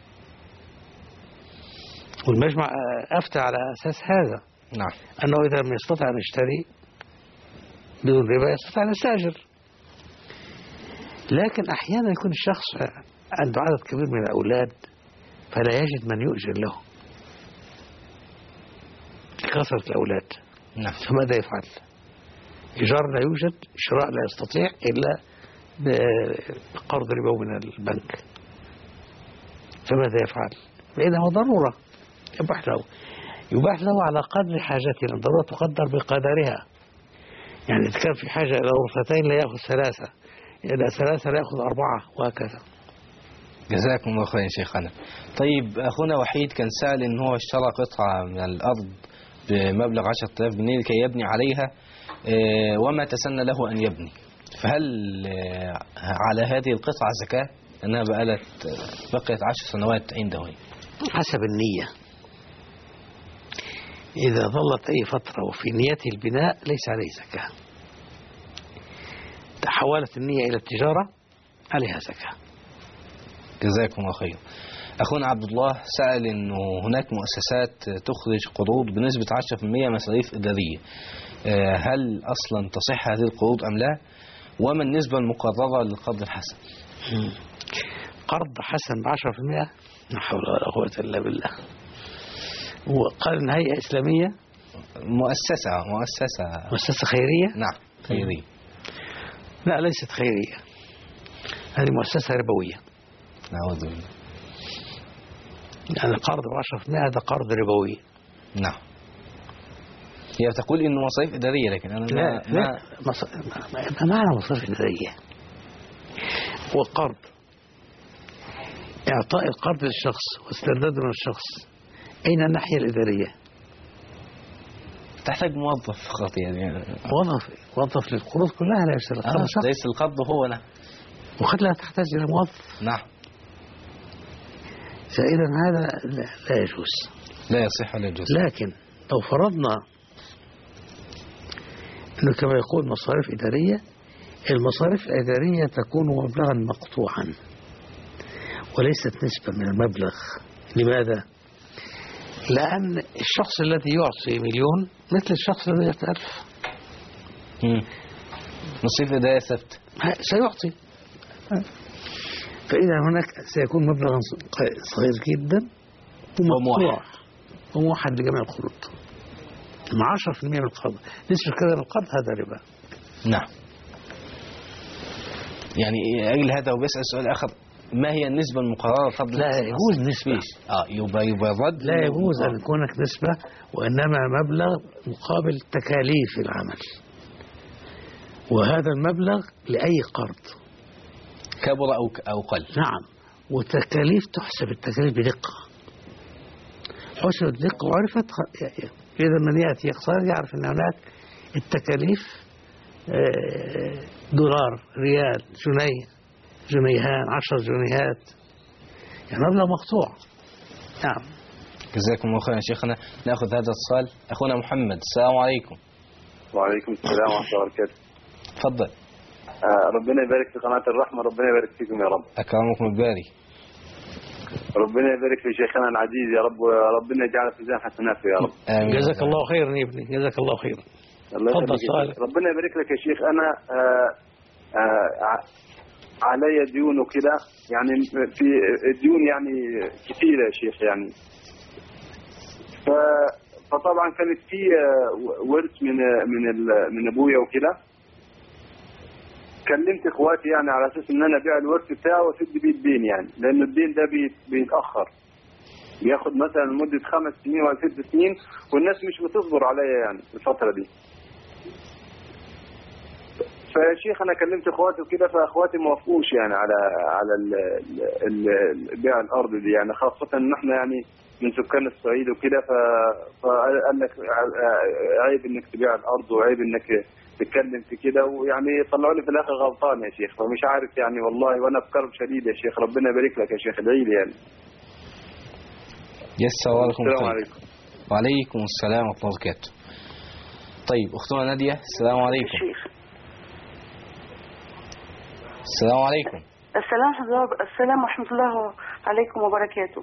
والمجمع أفتى على أساس هذا. نعم. أنه إذا لم يستطع أن يشتري بدون ربا يستطيع أن يستأجر. لكن أحيانا يكون الشخص عنده عدد كبير من الأولاد فلا يجد من يؤجر له لكثرة الأولاد. نعم. فماذا يفعل؟ إيجار لا يوجد، شراء لا يستطيع إلا بقرض ربوي من البنك، فماذا يفعل؟ فإنه ضرورة يباح له على قدر حاجته، الضرورة تقدر بقدرها. يعني إذا كان في حاجة إلى غرفتين لا يأخذ 3، إلى 3 لا يأخذ 4، وهكذا. جزاكم الله خير شيخنا. طيب أخونا وحيد كان سأل إن هو اشترى قطعة من الأرض بمبلغ 10,000 جنيه لكي يبني عليها، وما تسنى له أن يبني، فهل على هذه القطعة زكاة؟ أنها بقيت 10 سنوات عنده. حسب النية، إذا ظلت أي فترة وفي نيته البناء ليس عليه زكاة. تحولت النية إلى التجارة عليها زكاة. جزاكم الله خير. أخونا عبد الله سأل إنه هناك مؤسسات تخرج قروض بنسبة 10% مصاريف إدارية، هل أصلا تصح هذه القروض أم لا؟ وما النسبة المقررة للقرض الحسن؟ قرض حسن ب10%؟ لا حول ولا قوة إلا بالله. وقال إن هيئة إسلامية، مؤسسة خيرية؟ نعم خيرية. لا ليست خيرية، هذه مؤسسة ربوية. نعوذ بالله. يعني القرض ب10% هذا قرض ربوي. نعم. هي تقول إنه مصاريف إدارية، لكن أنا ما معنى مصاريف إدارية؟ هو قرض، إعطاء القرض للشخص واسترداده من الشخص، أين الناحية الإدارية؟ تحتاج موظف فقط يعني. موظف للقروض كلها لا يشتري القرض. ليس القرض هو له، وقد لا تحتاج إلى موظف. نعم. فإذا هذا لا يجوز، لا يصح ولا يجوز. لكن لو فرضنا أنه كما يقول مصاريف إدارية، المصاريف الإدارية تكون مبلغا مقطوعا وليست نسبة من المبلغ. لماذا؟ لأن الشخص الذي يعطي مليون مثل الشخص الذي يعطي 1000. مصاريف إدارية ثابتة سيعطي، فإذا هناك سيكون مبلغا صغير جدا ومقطوع وموحد لجميع القروض مع 10% من القرض. نسبة كذا من القرض هذا ربا. نعم. يعني أجل هذا وبيسأل سؤال آخر، ما هي النسبة المقررة قبل؟ لا يجوز نسبة. يبقى الرد لا يجوز أن يكون هناك نسبة، وإنما مبلغ مقابل تكاليف العمل، وهذا المبلغ لأي قرض كبر أو قل. نعم. وتكاليف تحسب التكاليف بدقة، حسب الدقة وعرفت. إذا من يأتي اقتصاد يعرف أن هناك التكاليف دولار، ريال، جنيهان، 10 جنيهات، يعني مبلغ مقطوع. نعم. جزاكم الله خيرا شيخنا. نأخذ هذا الاتصال. أخونا محمد، السلام عليكم. وعليكم السلام ورحمة الله وبركاته. تفضل. ربنا يبارك في قناة الرحمة، ربنا يبارك فيكم يا رب. أكرمكم الباري. ربنا يبارك في شيخنا العزيز يا رب، وربنا يجعل في ميزان حسناته يا رب. آمين. جزاك الله خيرا يا ابني، جزاك الله خيرا. تفضل سؤالك. ربنا يبارك لك يا شيخ. أنا علي ديون وكده، يعني في ديون يعني كثيرة يا شيخ يعني. فطبعا كانت في ورث من ابويا وكده. كلمت اخواتي يعني على اساس ان انا ابيع الورث بتاعه واسد بيه الدين، يعني لان الدين ده بيتاخر، بياخد مثلا مده 5 سنين ولا 6 سنين، والناس مش بتصبر عليا يعني الفتره دي. فيا شيخ انا كلمت اخواتي وكده، فاخواتي ما وافقوش يعني على بيع الارض دي، يعني خاصه ان احنا يعني من سكان الصعيد وكده. فقال لك عيب انك تبيع الارض وعيب انك تتكلم في كده، ويعني طلعوا لي في الاخر غلطان يا شيخ. فمش عارف يعني والله، وانا في كرب شديد يا شيخ. ربنا يبارك لك يا شيخ، ادعي لي يعني. يسر عليكم. السلام عليكم. وعليكم السلام ورحمه الله وبركاته. طيب اختنا ناديه، السلام عليكم. السلام عليكم. السلام ورحمة الله عليكم وبركاته.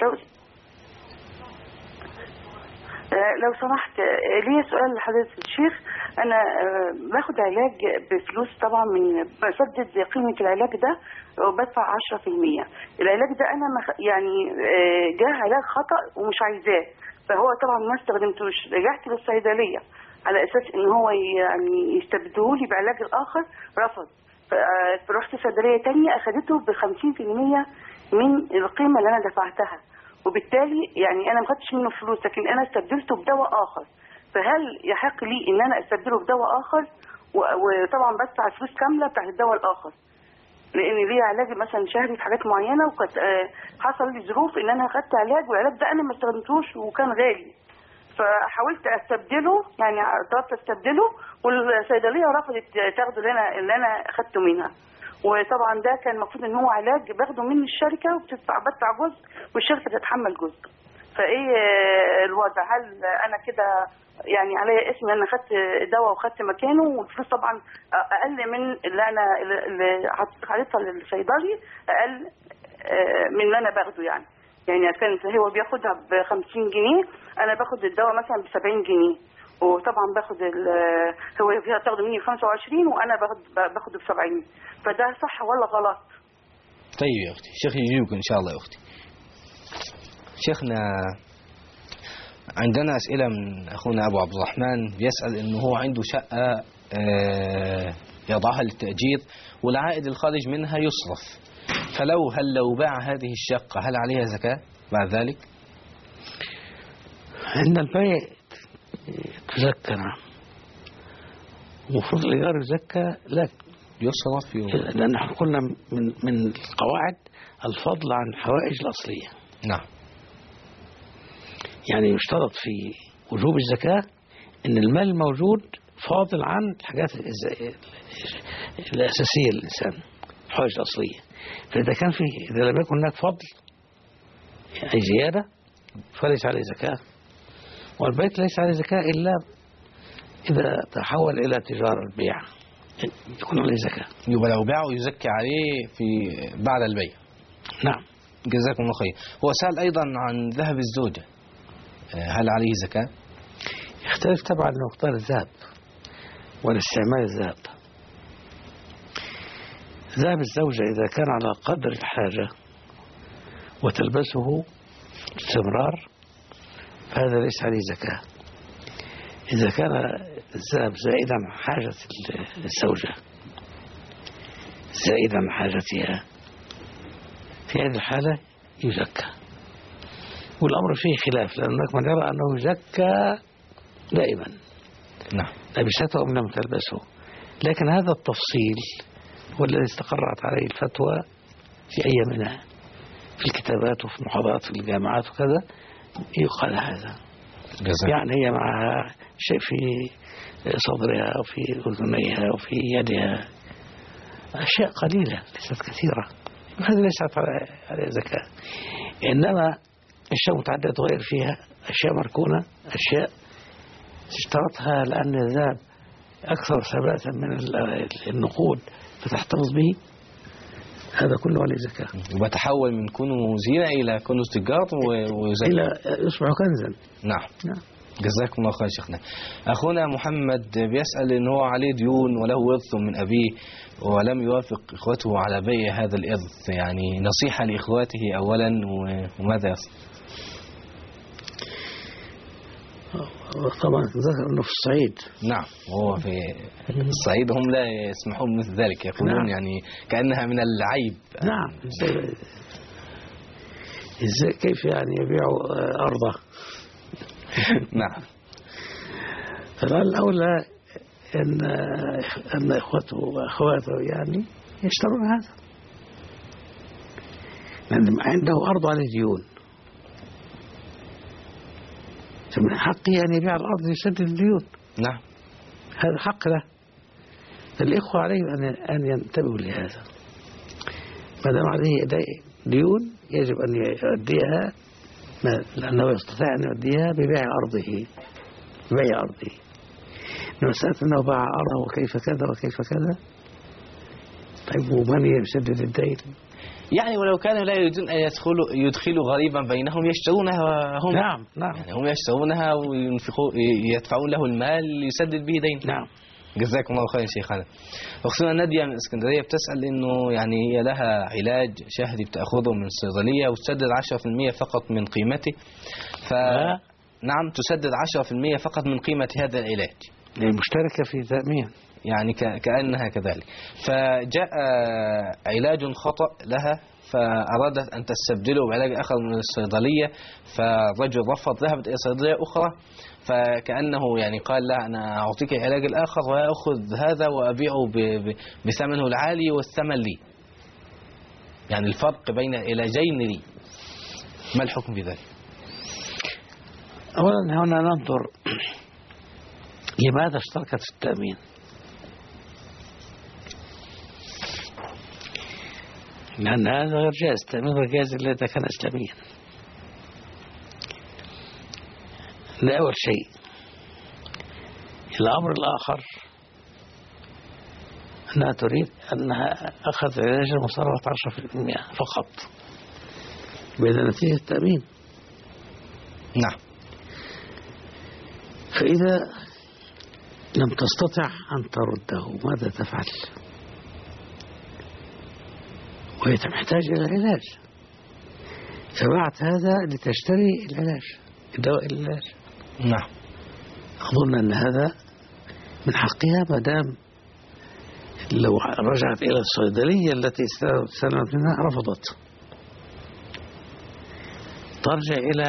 لو سمحت لي سؤال لحضرتك الشيخ. أنا باخد علاج بفلوس طبعا، من بسدد قيمة العلاج ده وبدفع 10%. العلاج ده أنا يعني جاه علاج خطأ ومش عايزاه، فهو طبعا ما استخدمتوش. رجعت للصيدلية على أساس إن هو يعني يستبدلولي بعلاج الآخر، رفض. فرحت صيدلية تانية أخدته ب50% من القيمة اللي أنا دفعتها، وبالتالي يعني أنا ما خدتش منه فلوس، لكن أنا استبدلته بدواء آخر. فهل يحق لي إن أنا استبدله بدواء آخر وطبعا بدفع الفلوس كاملة بتاعت الدواء الآخر، لأن ليه علاج مثلا شهري في حاجات معينة، وكانت حصل لي ظروف إن أنا أخدت علاج والعلاج ده أنا ما استخدمتوش وكان غالي، فحاولت استبدله، يعني طلبت استبدله والصيدليه رفضت تاخده اللي انا اخدته منها. وطبعا ده كان المفروض ان هو علاج باخده من الشركه بدفع جزء والشركه تتحمل جزء. فايه الوضع؟ هل انا كده يعني عليا اسم ان انا اخدت دواء وخدت مكانه، والفلوس طبعا اقل من اللي انا اللي حاططها للصيدلي، اقل من اللي انا باخده يعني كانت هو بياخدها ب50 جنيه، انا باخد الدواء مثلا ب70 جنيه، وطبعا باخد هو فيها تاخده مني 25 وانا باخده ب70. فده صح ولا غلط؟ طيب يا اختي، الشيخ يجيبك ان شاء الله يا اختي. شيخنا عندنا اسئله من اخونا ابو عبد الرحمن، بيسال انه هو عنده شقه يضعها للتاجير والعائد الخارج منها يصرف، هل لو باع هذه الشقة هل عليها زكاة بعد ذلك؟ عند البيع تزكى. نعم. المفروض الإيجار الزكاة لا يصرف لأن احنا قلنا من القواعد الفضل عن الحوائج الأصلية. نعم. يعني يشترط في وجوب الزكاة إن المال موجود فاضل عن الحاجات الأساسية للإنسان، الحوائج الأصلية. فإذا كان فيه، إذا لم يكن هناك فضل أي زيادة فليس عليه زكاة. والبيت ليس عليه زكاة إلا إذا تحول إلى تجارة البيع يكون عليه زكاة. يبقى لو باعه يزكي عليه في بعد البيع. نعم. جزاكم الله خير. هو سأل أيضا عن ذهب الزوجة، هل عليه زكاة؟ يختلف طبعا مقدار الذهب والاستعمال الذهب. ذهب الزوجة إذا كان على قدر الحاجة وتلبسه باستمرار فهذا ليس عليه زكاة. إذا كان الذهب زائدا عن حاجة الزوجة، زائدا عن حاجتها، في هذه الحالة يزكى. والأمر فيه خلاف، لأن هناك من يرى أنه يزكى دائما نعم لبسته أم لم تلبسه، لكن هذا التفصيل هو الذي استقرت عليه الفتوى في أيامنا في الكتابات وفي محاضرات في الجامعات وكذا. يقال هذا يعني هي معها شيء في صدرها وفي أذنيها وفي يدها، أشياء قليلة ليست كثيرة، هذا ليست على زكاة. إنما أشياء متعددة غير فيها، أشياء مركونة، أشياء اشترطها لأن الذهب أكثر ثباتا من النقود فتحتفظ به، هذا كله عليه زكاة. وتحول من كونه زينة إلى كونه تجارة وزكاة إلى يصبح كنزا. نعم. جزاكم الله خير شيخنا. أخونا محمد بيسأل إن هو عليه ديون وله ورث من أبيه ولم يوافق إخوته على بيع هذا الإرث، يعني نصيحة لإخواته أولا وماذا يصنع؟ طبعا ذكر أنه في الصعيد. نعم، هو في الصعيد هم لا يسمحون مثل ذلك، يقولون نعم. يعني كأنها من العيب. نعم. إزاي كيف يعني يبيعوا أرضه؟ نعم. فالآن الأولى أن إخوته وأخواته يعني يشترون هذا، لأن عنده أرض عليه ديون، فمن حقه أن يبيع الأرض ليسدد الديون. نعم، هذا حق له. فالإخوة عليهم أن ينتبهوا لهذا، ما دام عليه ديون يجب أن يؤديها، لأنه يستطيع أن يؤديها ببيع أرضه، ببيع أرضه. مسألة أنه باع أرضه وكيف كذا وكيف كذا، طيب ومن يسدد الدين؟ يعني ولو كانوا لا يريدون أن يدخلوا غريبا بينهم يشترونها هم. نعم نعم. يعني هم يشترونها ويدفعون له المال ليسدد به دين. نعم. جزاكم الله خير شيخنا. أختنا نادية من اسكندرية بتسأل إنه يعني هي لها علاج شهري بتأخذه من الصيدلية وتسدد 10% فقط من قيمته. نعم، تسدد 10% فقط من قيمة هذا العلاج. مشتركة في تأمين. يعني كأنها كذلك. فجاء علاج خطأ لها فأرادت أن تستبدله بعلاج آخر من الصيدلية، فالرجل رفض، ذهبت إلى صيدلية أخرى فكأنه يعني قال لا أنا أعطيك العلاج الآخر وأخذ هذا وأبيعه بثمنه العالي والثمن لي، يعني الفرق بين العلاجين لي. ما الحكم في ذلك؟ أولا هنا ننظر لماذا اشتركت في التأمين. لأن هذا غير جائز، التأمين غير جائز إلا إذا كان إسلاميا. ده أول شيء. الأمر الآخر أنها تريد أنها أخذ علاج مصارعة 10% فقط بين نتيجة التأمين. نعم. فإذا لم تستطع أن ترده ماذا تفعل؟ وهي تحتاج إلى العلاج، فبعت هذا لتشتري العلاج، الدواء العلاج. نعم. أظن أن هذا من حقها ما دام لو رجعت إلى الصيدلية التي استلمت منها رفضت، ترجع إلى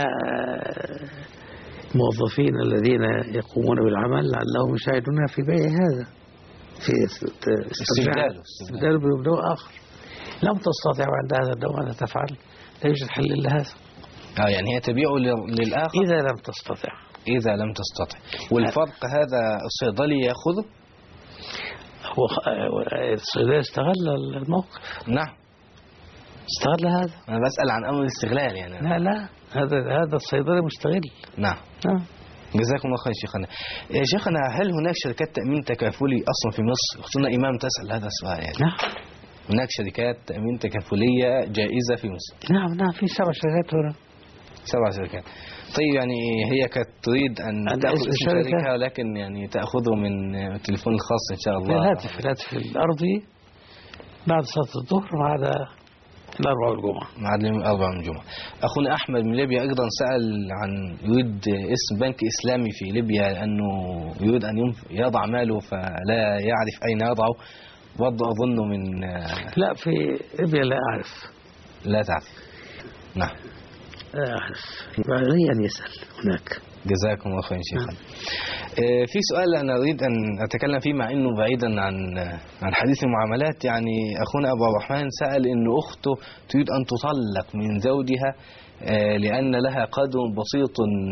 الموظفين الذين يقومون بالعمل لعلهم يساعدونها في بيع هذا، في استبداله بدواء آخر. لم تستطع عند هذا الدواء أن تفعل، لا يوجد حل إلا هذا. يعني هي تبيعه للآخر إذا لم تستطع. إذا لم تستطع. والفرق هذا الصيدلي يأخذه؟ هو الصيدلي استغل الموقف. نعم، استغل هذا. أنا بسأل عن أمر الاستغلال يعني. لا هذا الصيدلي مستغل. نعم. جزاكم الله خير شيخنا. يا شيخنا، هل هناك شركات تأمين تكافلي أصلا في مصر؟ أختنا إمام تسأل هذا السؤال يعني. نعم. هناك شركات تأمين تكافلية جائزة في مصر؟ نعم في 7 شركات هنا. 7 شركات. طيب يعني هي كانت تريد أن تأخذ اسم شركة، ولكن يعني تأخذه من التليفون الخاص إن شاء الله. الهاتف الأرضي بعد صلاة الظهر وبعد الأربعاء والجمعة. بعد الأربعاء والجمعة. أخونا أحمد من ليبيا أيضا سأل عن يريد اسم بنك إسلامي في ليبيا، لأنه يريد أن يضع ماله فلا يعرف أين يضعه. برضه أظنه من لا في ليبيا لا أعرف. لا تعرف. نعم. لا أعرف. علي أن يسأل هناك. جزاكم الله خير شيخنا. في سؤال أنا أريد أن أتكلم فيه مع أنه بعيدا عن حديث المعاملات. يعني أخونا أبو الرحمن سأل أن أخته تريد أن تطلق من زوجها لأن لها قدر بسيط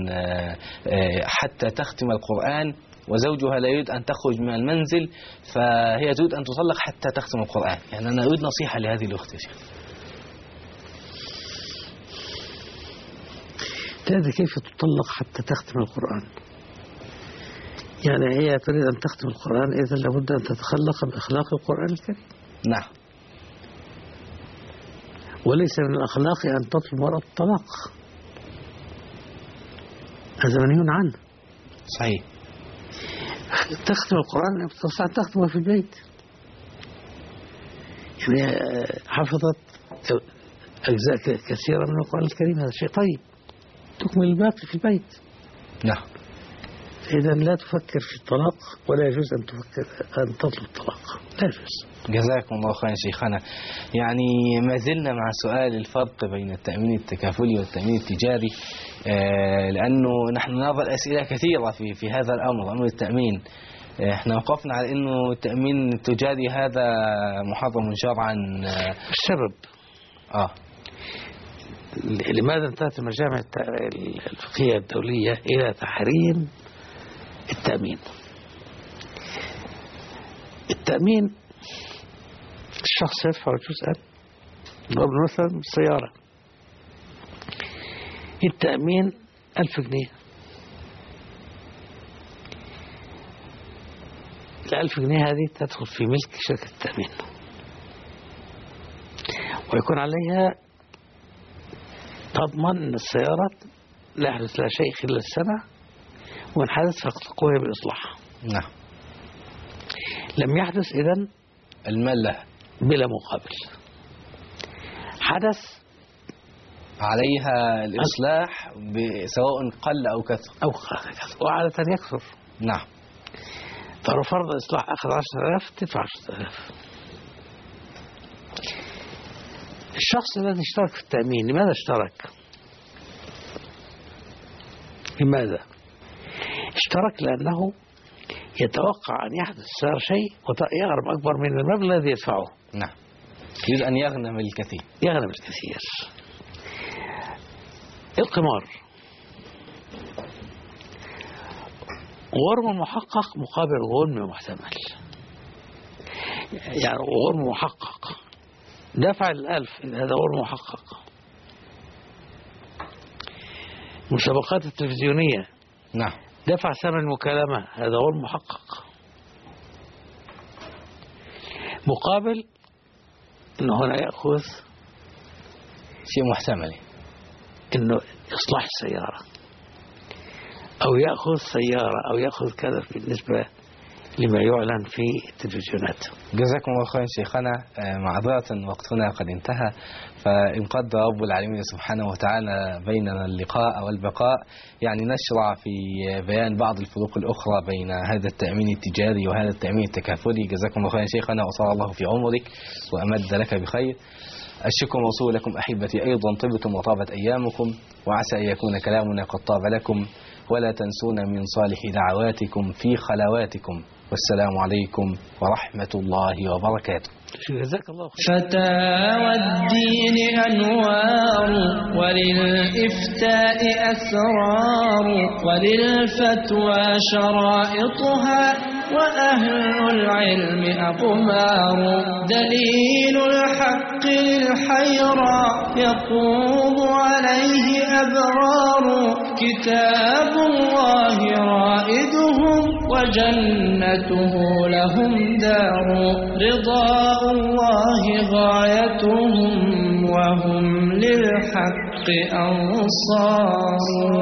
حتى تختم القرآن، وزوجها لا يريد أن تخرج من المنزل، فهي تريد أن تطلق حتى تختم القرآن. يعني أنا أريد نصيحة لهذه الأخت يا شيخ. تدري كيف تطلق حتى تختم القرآن؟ يعني هي تريد أن تختم القرآن، إذن لابد أن تتخلق بأخلاق القرآن الكريم. نعم. وليس من الأخلاق أن تطلب وراء الطلاق، هذا منهي عنه. صحيح. تختم القرآن تستطيع تختمه في البيت. يعني حفظت أجزاء كثيرة من القرآن الكريم، هذا شيء طيب، تكمل الباقي في البيت. نعم. إذا لا تفكر في الطلاق، ولا يجوز أن تفكر أن تطلب الطلاق، لا يجوز. جزاكم الله خيرا شيخنا. يعني ما زلنا مع سؤال الفرق بين التأمين التكافلي والتأمين التجاري، لأنه نحن نرى أسئلة كثيرة في هذا الأمر، أمر التأمين. احنا وقفنا على أنه التأمين التجاري هذا محرم شرعا. السبب لماذا انتهت المجامع الفقهية الدولية إلى تحريم التأمين؟ التأمين الشخص يدفع جزءا، ضرب مثلا سيارة، التأمين 1000 جنيه. ال1000 جنيه هذه تدخل في ملك شركة التأمين، ويكون عليها تضمن أن السيارة لا يحدث لها شيء خلال السنة، وإن حدث فتقوم بإصلاحها. نعم. لم يحدث إذن المال له بلا مقابل. حدث عليها الإصلاح سواء قل أو كثر. وعادة يكثر. نعم. فلو فرض إصلاح أخذ 10,000 تدفع 10,000. الشخص الذي اشترك في التأمين لماذا اشترك؟ لماذا؟ اشترك لأنه يتوقع أن يحدث صار شيء ويغرم أكبر من المبلغ الذي يدفعه. نعم. يريد أن يغنم الكثير. يغنم الكثير. القمار غرم محقق مقابل غرم محتمل. يعني غرم محقق دفع 1000، هذا غرم محقق. المسابقات التلفزيونية نعم دفع ثمن المكالمة، هذا غرم محقق. مقابل انه هنا يأخذ شيء محتمل، انه اصلاح السيارة او يأخذ سيارة او يأخذ كذا بالنسبة لما يعلن في التلفزيونات. جزاكم الله خيرا شيخنا. معذرة وقتنا قد انتهى، فإن قدر رب العالمين سبحانه وتعالى بيننا اللقاء والبقاء يعني نشرع في بيان بعض الفروق الأخرى بين هذا التأمين التجاري وهذا التأمين التكافلي. جزاكم الله خيرا شيخنا، وصلى الله في عمرك وأمد لك بخير. الشكر موصول لكم أحبتي، أيضا طبتم وطابت أيامكم، وعسى أن يكون كلامنا قد طاب لكم، ولا تنسونا من صالح دعواتكم في خلواتكم، والسلام عليكم ورحمة الله وبركاته. جزاك الله خير. فتاوى الدين أنوار، وللإفتاء أسرار، وللفتوى شرائطها، وأهل العلم أقمار. دليل الحق للحيرى يقوم عليه أبرار، كتاب الله رائدهم وجنته لهم دار رضاء الله غايتهم وهم للحق أنصار